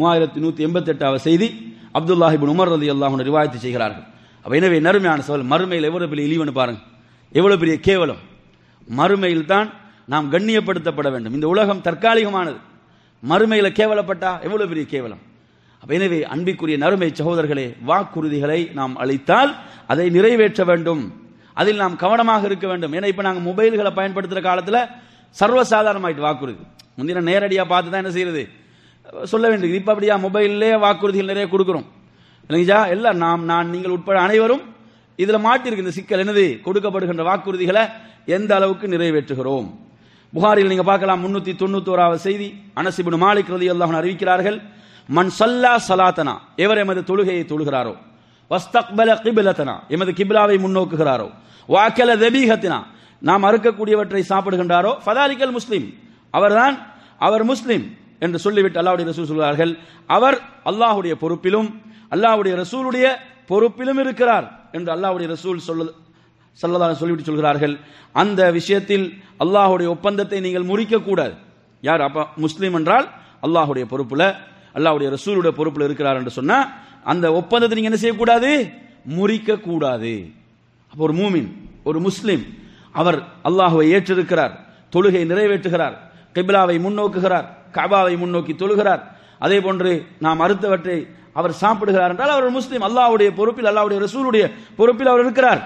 3188வது செய்தி. அப்துல்லாஹ் இப்னு உமர் ரலியல்லாஹு அன்ஹு ரிவாயத் செய்கிறார்கள். எனவே நறுமையான சவால், மறுமையில் எவ்வளவு பெரிய இழிவுன்னு பாருங்க, எவ்வளவு பெரிய கேவலம். மறுமையில் தான் நாம் கண்ணியப்படுத்தப்பட வேண்டும். இந்த உலகம் தற்காலிகமானது, மறுமையில கேவலப்பட்டா எவ்வளவு பெரிய கேவலம். எனவே அன்பிற்குரிய நறுமை சகோதரர்களே, வாக்குறுதிகளை நாம் அளித்தால் அதை நிறைவேற்ற வேண்டும், அதில் நாம் கவனமாக இருக்க வேண்டும். ஏன்னா இப்ப நாங்க மொபைல்களை பயன்படுத்துற காலத்துல சர்வசாதாரணமாயிட்டு வாக்குறுதி. முந்தின நேரடியா பார்த்து தான் என்ன செய்யறது சொல்ல வேண்டியது. இப்ப அப்படியா மொபைல்லே வாக்குறுதிகள் நிறைய கொடுக்கிறோம் இல்லைங்களா? எல்லாம் நான் நீங்கள் உட்பட அனைவரும் இதுல மாட்டிருக்கு இந்த சிக்கல். என்னது? கொடுக்கப்படுகின்ற வாக்குறுதிகளை எந்த அளவுக்கு நிறைவேற்றுகிறோம். புகாரில் நீங்க பார்க்கலாம் 391வது செய்தி. அனஸ் இப்னு மாலிக் ரலியல்லாஹு அன்ஹு அறிவிக்கிறார்கள், மன் ஸல்லா ஸலாத்தனா, எவர் எமது தொழுகையை தொழுகிறாரோ, வஸ்தக்பல கிப்லத்தனா, எமது கிப்லாவை முன்னோக்குகிறாரோ, வஅகல தபீஹத்தினா, நாம் அறுக்கக்கூடியவற்றை சாப்பிடுகின்றாரோ, ஃபதாலிகல் முஸ்லிம், அவர் முஸ்லிம் என்று சொல்லிவிட்டு அல்லாஹ்வுடைய ரசூல் சொல்கிறார்கள், அவர் அல்லாஹ்வுடைய பொறுப்பிலும் அல்லாஹ்வுடைய ரசூலுடைய பொறுப்பிலும் இருக்கிறார் என்று அல்லாஹ்வுடைய ரசூல் ஸல்லல்லாஹு அலைஹி சொல்லிவிட்டு சொல்கிறார்கள். அந்த விஷயத்தில் அல்லாஹ்வுடைய ஒப்பந்தத்தை நீங்கள் முறிக்க கூடாது. யார்? அப்ப முஸ்லிம் என்றால் அல்லாஹ்வுடைய பொறுப்புல, அல்லாஹ்வுடைய ரசூலுடைய பொறுப்புல இருக்கிறார் என்று சொன்னா அந்த ஒப்பந்தத்தை நீங்க என்ன செய்யக்கூடாது? முறிக்க கூடாது. அப்ப ஒரு மூமின், ஒரு முஸ்லிம், அவர் அல்லாஹ்வை ஏற்றிருக்கிறார், தொழுகை நிறைவேற்றுகிறார், கிப்லாவை முன்னோக்குகிறார், கஅபாவை முன்னோக்கி தொழுகிறார், அதே போன்று நாம் அறுத்தவற்றை அவர் சாப்பிடுகிறார் என்றால் அவர் முஸ்லிம், அல்லாஹ்வுடைய பொறுப்பில், அல்லாஹ்வுடைய ரசூலுடைய பொறுப்பில் அவர் இருக்கிறார்.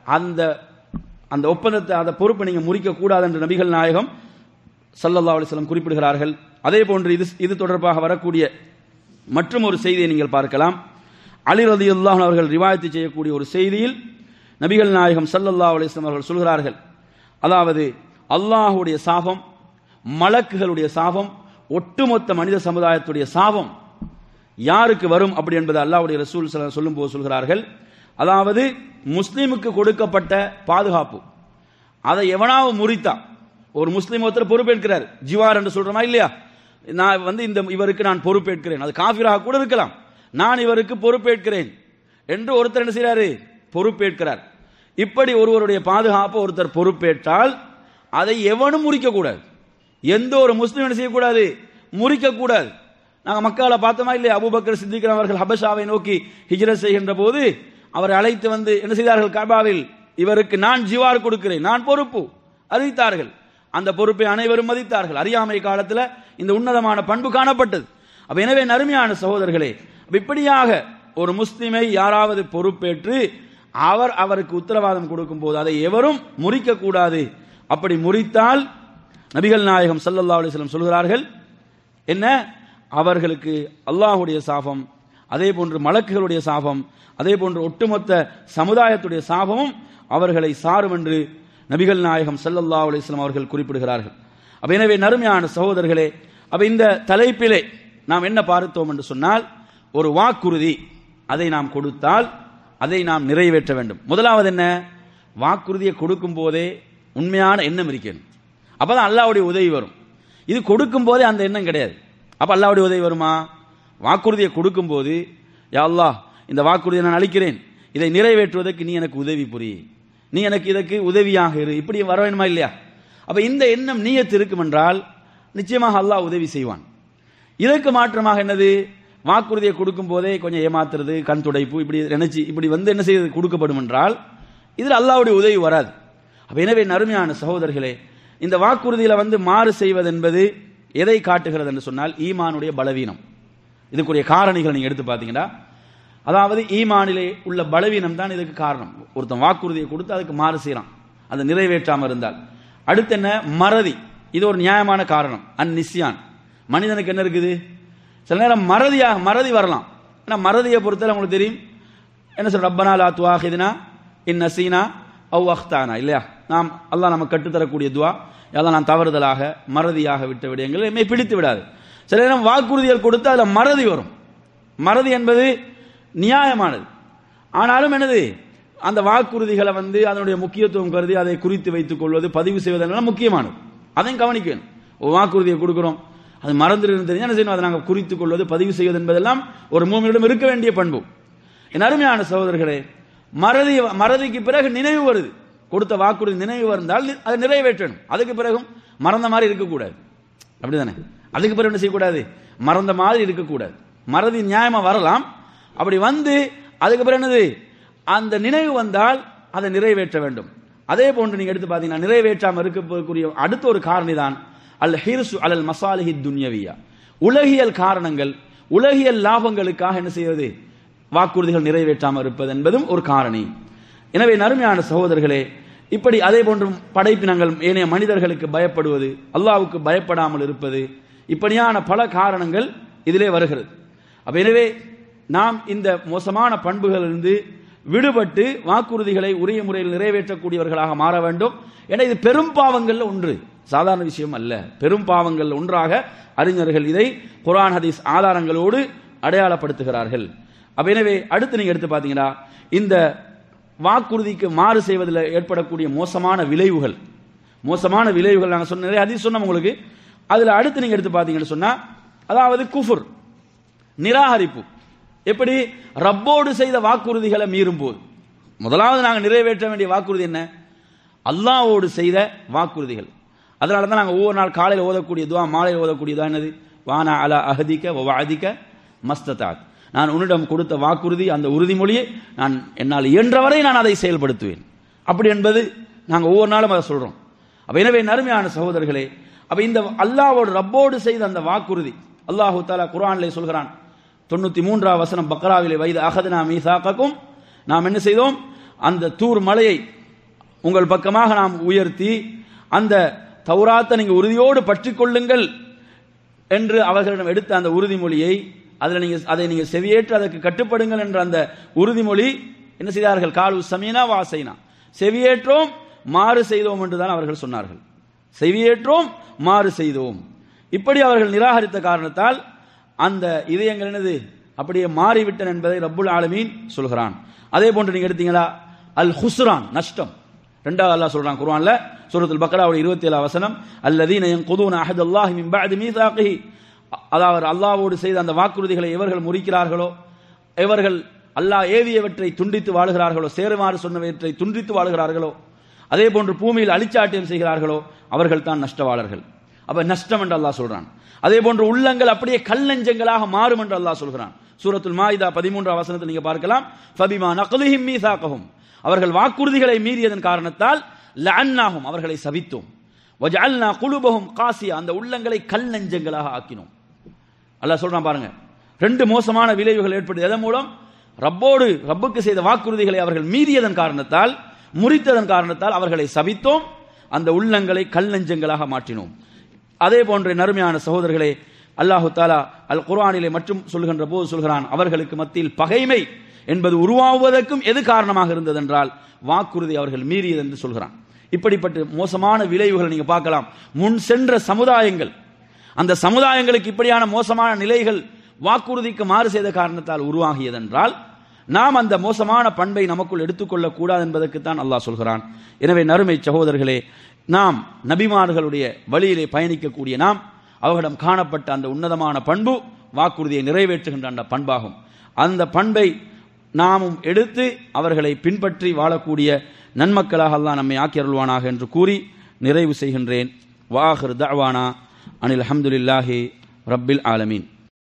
அந்த ஒப்பந்தத்தை, அந்த பொறுப்பை நீங்க முறிக்க கூடாது என்று நபிகள் நாயகம் ஸல்லல்லாஹு அலைஹி வஸல்லம் குறிப்பிடுகிறார்கள். அதே போன்று இது தொடர்பாக வரக்கூடிய மற்றும் ஒரு செய்தியை நீங்கள் பார்க்கலாம். அலி ரலியல்லாஹு அன்ஹு அவர்கள் ரிவாயத் செய்யக்கூடிய ஒரு செய்தியில் நபிகள் நாயகம் ஸல்லல்லாஹு அலைஹி வஸல்லம் அவர்கள் சொல்கிறார்கள், அதாவது அல்லாஹ்வுடைய சாபம், மலக்குகளுடைய சாபம், ஒட்டுமொத்த மனித சமுதாயத்துடைய சாபம் யாருக்கு வரும் அப்படி என்பது அல்லாஹ்வுடைய ரசூல் சொல்லும் போது சொல்கிறார்கள், அதாவது முஸ்லிமுக்கு கொடுக்கப்பட்ட பாதுகாப்பு அதை எவனாவது முறித்தா, ஒரு முஸ்லிம் ஒருத்தர் பொறுப்பேற்கிறார், ஜிவார் என்று சொல்றோமா இல்லையா, நான் இவருக்கு நான் பொறுப்பேற்கிறேன், அது காஃபிராக கூட இருக்கலாம், நான் இவருக்கு பொறுப்பேற்கிறேன் என்று ஒருத்தர் என்ன செய்யறாரு? பொறுப்பேற்கிறார். இப்படி ஒருவருடைய பாதுகாப்பு ஒருத்தர் பொறுப்பேற்றால் அதை எவனும் முறிக்க கூடாது. எந்த ஒரு முஸ்லிம் என்ன செய்யக்கூடாது? முறிக்க கூடாது. நாங்க மக்கால பார்த்தோமா இல்லையா? அபூபக்கர் சித்திக் அவர்கள் ஹபஷாவை நோக்கி ஹிஜ்ரத் செய்கின்ற போது அவரை அழைத்து வந்து என்ன செய்தார்கள்? கஅபாவில் இவருக்கு நான் ஜிவார் கொடுக்கிறேன், நான் பொறுப்பு அறிவித்தார்கள். அந்த பொறுப்பை அனைவரும் மதித்தார்கள். அறியாமை காலத்தில் இந்த உன்னதமான பண்பு காணப்பட்டது. அப்ப எனவே நறுமையான சகோதரர்களே, இப்படியாக ஒரு முஸ்லிமை யாராவது பொறுப்பேற்று அவருக்கு உத்தரவாதம் கொடுக்கும் போது அதை எவரும் முறிக்க கூடாது. அப்படி முறித்தால் நபிகள் நாயகம் ஸல்லல்லாஹு அலைஹி வஸல்லம் சொல்கிறார்கள், என்ன? அவர்களுக்கு அல்லாஹ்வுடைய சாபம், அதே போன்று மலக்குகளுடைய சாபம், அதே போன்று ஒட்டுமொத்த சமுதாயத்துடைய சாபமும் அவர்களை சாரும் என்று நபிகள் நாயகம் ஸல்லல்லாஹு அலைஹி வஸல்லம் அவர்கள் குறிப்பிடுகிறார்கள். அப்ப எனவே நறுமையான சகோதரர்களே, அப்ப இந்த தலைப்பிலே நாம் என்ன பார்த்தோம் என்று சொன்னால், ஒரு வாக்குறுதி அதை நாம் கொடுத்தால் அதை நாம் நிறைவேற்ற வேண்டும். முதலாவது என்ன? வாக்குறுதியை கொடுக்கும் போதே உண்மையான எண்ணம் இருக்கணும். அப்பதான் அல்லாஹ்வுடைய உதவி வரும். இது கொடுக்கும் போதே அந்த எண்ணம் கிடையாது. அப்ப அல்லாஹ்வுடைய உதவி வருமா? வாக்குறுதியை கொடுக்கும் போது, யா அல்லாஹ், இந்த வாக்குறுதியை நான் அளிக்கிறேன், இதை நிறைவேற்றுவதற்கு நீ எனக்கு உதவி புரி, நீ எனக்கு இதற்கு உதவியாக இரு, இப்படி வர வேணுமா இல்லையா? அப்ப இந்த எண்ணம் நீயத்து இருக்கும் என்றால் நிச்சயமாக அல்லாஹ் உதவி செய்வான். இதற்கு மாற்றமாக என்னது? வாக்குறுதியை கொடுக்கும் போதே கொஞ்சம் ஏமாத்துறது, கண் துடைப்பு, இப்படி நினைச்சு இப்படி என்ன செய்வது கொடுக்கப்படும் என்றால் இதில் அல்லாஹ்வுடைய உதவி வராது. அப்ப எனவே நறுமையான சகோதரர்களே, இந்த வாக்குறுதியில மாறு செய்வது என்பது எதை காட்டுகிறது என்று சொன்னால் ஈமானுடைய பலவீனம். இதுக்குரிய காரணிகளை நீங்க எடுத்து பார்த்தீங்கன்னா, அதாவது ஈமானிலே உள்ள பலவீனம் தான் இதுக்கு காரணம். ஒருத்தன் வாக்குறுதியை கொடுத்து அதுக்கு மாறு செய்யறான், அதை நிறைவேற்றாமல் இருந்தால். அடுத்து என்ன? மறதி. இது ஒரு நியாயமான காரணம். நிஸ்யான். மனிதனுக்கு என்ன இருக்குது? சில நேரம் மறதி வரலாம். ஏன்னா மறதியை பொறுத்தவரை உங்களுக்கு தெரியும், என்ன சொல்ற, ரப்பனா லா துஆஹிதுனா இன் நஸீனா அவ் அக்தானா, இல்லையா? நாம் அல்லாஹ் நமக்கு கற்றுத்தரக்கூடிய துவா, அதான் நான் தவறுதலாக மறதியாக விட்ட விடயங்கள் எம்மை பிடித்து விடாது. சில நேரம் வாக்குறுதிகள் கொடுத்து அதில் மறதி வரும். மறதி என்பது நியாயமானது. ஆனாலும் என்னது, அந்த வாக்குறுதிகளை அதனுடைய முக்கியத்துவம் கருதி அதை குறித்து வைத்துக் கொள்வது, பதிவு செய்வதெல்லாம் முக்கியமானது. அதையும் கவனிக்க வேண்டும். ஒரு வாக்குறுதியை கொடுக்கிறோம், அது மறந்துருந்து தெரிஞ்சு என்ன செய்யணும், அதை நாங்கள் குறித்துக் கொள்வது, பதிவு செய்வது என்பதெல்லாம் ஒரு மூமினிடம் இருக்க வேண்டிய பண்பு. என் அருமையான சகோதரர்களே, மறதிக்கு பிறகு நினைவு வருது. கொடுத்த வாக்குறுதி நினைவு வந்தால் அதை நிறைவேற்றணும். அதுக்கு பிறகும் மறந்த மாதிரி இருக்கக்கூடாது, அப்படிதானே? அதுக்கு பிறகு என்ன செய்யக்கூடாது, மறந்த மாதிரி இருக்கக்கூடாது. மறதி நியாயமா வரலாம். அப்படி அதுக்கு பிறகு என்னது, அந்த நினைவு வந்தால் அதை நிறைவேற்ற வேண்டும். அதே போன்று நீங்க எடுத்து பார்த்தீங்கன்னா, நிறைவேற்றாமல் இருக்கக்கூடிய அடுத்த ஒரு காரணி தான் அல் ஹிர்சு அலல் மசாலிஹி துன்யவியா. உலகியல் காரணங்கள், உலகியல் லாபங்களுக்காக என்ன செய்வது, வாக்குறுதிகள் நிறைவேற்றாமல் இருப்பது என்பதும் ஒரு காரணி. எனவே நறுமையான சகோதரர்களே, இப்படி அதே போன்று படைப்பினங்கள் ஏனைய மனிதர்களுக்கு பயப்படுவது, அல்லாஹ்வுக்கு பயப்படாமல் இருப்பது, இப்படியான பல காரணங்கள் இதிலே வருகிறது. அப்ப எனவே நாம் இந்த மோசமான பண்புகளிலிருந்து விடுபட்டு வாக்குறுதிகளை உரிய முறையில் நிறைவேற்றக்கூடியவர்களாக மாற வேண்டும். ஏன்னா இது பெரும் பாவங்கள்ல ஒன்று, சாதாரண விஷயம் அல்ல. பெரும் பாவங்கள் ஒன்றாக அறிஞர்கள் இதை குர்ஆன் ஹதீஸ் ஆதாரங்களோடு அடையாளப்படுத்துகிறார்கள். அப்ப எனவே அடுத்து நீங்க எடுத்து பாத்தீங்கன்னா, இந்த வாக்குறுதிக்கு மாறு செய்வதில் ஏற்படக்கூடிய மோசமான விளைவுகள் நாங்கள் சொன்ன நிறைய ஹதீஸ் சொன்னோம் உங்களுக்கு. அதுல அடுத்து நீங்க எடுத்து பாத்தீங்கன்னு சொன்னா, அதாவது குஃபுர், நிராகரிப்பு. எப்படி? ரப்போடு செய்த வாக்குறுதிகளை மீறும் போது. முதலாவது நாங்கள் நிறைவேற்ற வேண்டிய வாக்குறுதி என்ன? அல்லாஹ்வோடு செய்த வாக்குறுதிகள். அதனால தான் நாங்கள் ஒவ்வொரு நாள் காலையில் ஓதக்கூடிய துவா, மாலையில் ஓதக்கூடிய துவா என்னது? வானா அலா அஹதிக வ வஅதிக மஸ்ததாத். நான் உன்னிடம் கொடுத்த வாக்குறுதி, அந்த உறுதிமொழியை நான் என்னால் இயன்றவரை நான் அதை செயல்படுத்துவேன். அப்படி என்பது நாங்கள் ஒவ்வொரு நாளும் அதை சொல்றோம். அப்ப எனவே நறுமையான சகோதரர்களே, அப்ப இந்த அல்லாஹ்வோடு ரப்போடு செய்த அந்த வாக்குறுதி அல்லாஹு தஆலா குர்ஆனிலே சொல்கிறான். 93ஆம் வசனம் பக்ராவிலே, வைத அகதுனா மீசாகக்கும், நாம் என்ன செய்தோம், அந்த தூர் மலையை உங்கள் பக்கமாக நாம் உயர்த்தி அந்த தௌராத்தை நீங்க உறுதியோடு பற்றிக் கொள்ளுங்கள் என்று அவர்களிடம் எடுத்த அந்த உறுதிமொழியை, அதை நீங்க செவியேற்று அதற்கு கட்டுப்படுங்கள் என்ற அந்த உறுதிமொழி என்ன செய்தார்கள்? காலு சமீனா வாசைனா, செவியேற்றோம் மாறு செய்தோம் என்றுதான் அவர்கள் சொன்னார்கள். செவியேற்றோம் மாறு செய்தோம். இப்படி அவர்கள் நிராகரித்த காரணத்தால் அந்த இதயங்கள் என்னது, அப்படியே மாறிவிட்டன என்பதை ரப்புல் ஆலமீன் சொல்கிறான். அதே போன்று நீங்க எடுத்தீங்களா, அல் ஹுஸ்ரான், நஷ்டம். இரண்டாவது அல்லாஹ் சொல்றான் குர்ஆன்ல, சூரத்துல் பக்ராவுடைய 27ஆம் வசனம், அல்லதீன யன்குதூன அஹதல்லாஹி மின் பஅதி மீசாகிஹி, அதாவது அல்லாஹ்வோடு செய்த அந்த வாக்குறுதிகளை எவர்கள் முறிக்கிறார்களோ, எவர்கள் அல்லாஹ் ஏவியவற்றை துண்டித்து வாழுகிறார்களோ, சேருமாறு சொன்னவற்றை துண்டித்து வாழுகிறார்களோ, அதே போன்று பூமியில் அழிச்சாட்டியம் செய்கிறார்களோ, அவர்கள் தான் நஷ்டவாளர்கள். அப்ப நஷ்டம் என்று அல்லாஹ் சொல்றான். அதே போன்று உள்ளங்கள் அப்படியே கல்லஞ்சங்களாக மாறும் என்று அல்லாஹ் சொல்கிறான். சூரத்துல் மாயிதா 13ஆம் வசனத்தில் நீங்க பார்க்கலாம், ஃபபிமா நக்லிஹிம் மீசாகஹும், அவர்கள் வாக்குறுதிகளை மீறியதன் காரணத்தால் லஅன்னாஹும், அவர்களை சபித்தோம், வஜஅல்னா குலூபஹும் காசியா, அந்த உள்ளங்களை கல்லஞ்சங்களாக ஆக்கினோம். அல்லாஹ் சொல்றான் பாருங்க, ரெண்டு மோசமான விளைவுகள் ஏற்பட்டது. எதன் மூலம்? ரப்புக்கு செய்த வாக்குறுதிகளை அவர்கள் மீறியதன் காரணத்தால், முறித்ததன் காரணத்தால் அவர்களை சபித்தோம், அந்த உள்ளங்களை கல்லஞ்சங்களாக மாற்றினோம். அதே போன்ற நறுமையான சகோதரர்களே, அல்லாஹு தஆலா அல் குர்ஆனிலே மற்றும் சொல்கின்ற போது சொல்கிறான், அவர்களுக்கு மத்தியில் பகைமை என்பது உருவாவதற்கும் எது காரணமாக இருந்தது என்றால் வாக்குறுதி அவர்கள் மீறியது என்று சொல்கிறான். இப்படிப்பட்ட மோசமான விளைவுகளை நீங்க பார்க்கலாம். முன் சென்ற சமுதாயங்கள், அந்த சமுதாயங்களுக்கு இப்படியான மோசமான நிலைகள் வாக்குறுதிக்கு மாறு செய்த காரணத்தால் உருவாகியதென்றால் நாம் அந்த மோசமான பண்பை நமக்குள் எடுத்துக்கொள்ளக் கூடாது என்பதற்குத்தான் அல்லாஹ் சொல்கிறான். எனவே நறுமை சகோதரர்களே, நாம் நபிமார்களுடைய வழியிலே பயணிக்கக்கூடிய நாம், அவர்களிடம் காணப்பட்ட அந்த உன்னதமான பண்பு வாக்குறுதியை நிறைவேற்றுகின்ற அந்த பண்பாகும். அந்த பண்பை நாமும் எடுத்து அவர்களை பின்பற்றி வாழக்கூடிய நன்மக்களாக அல்லாஹ் நம்மை ஆக்கி அருள்வானாக என்று கூறி நிறைவு செய்கின்றேன். வாஹிர் தஅவானா அனில் ஹம்துலில்லாஹி ரப்பில் ஆலமீன்.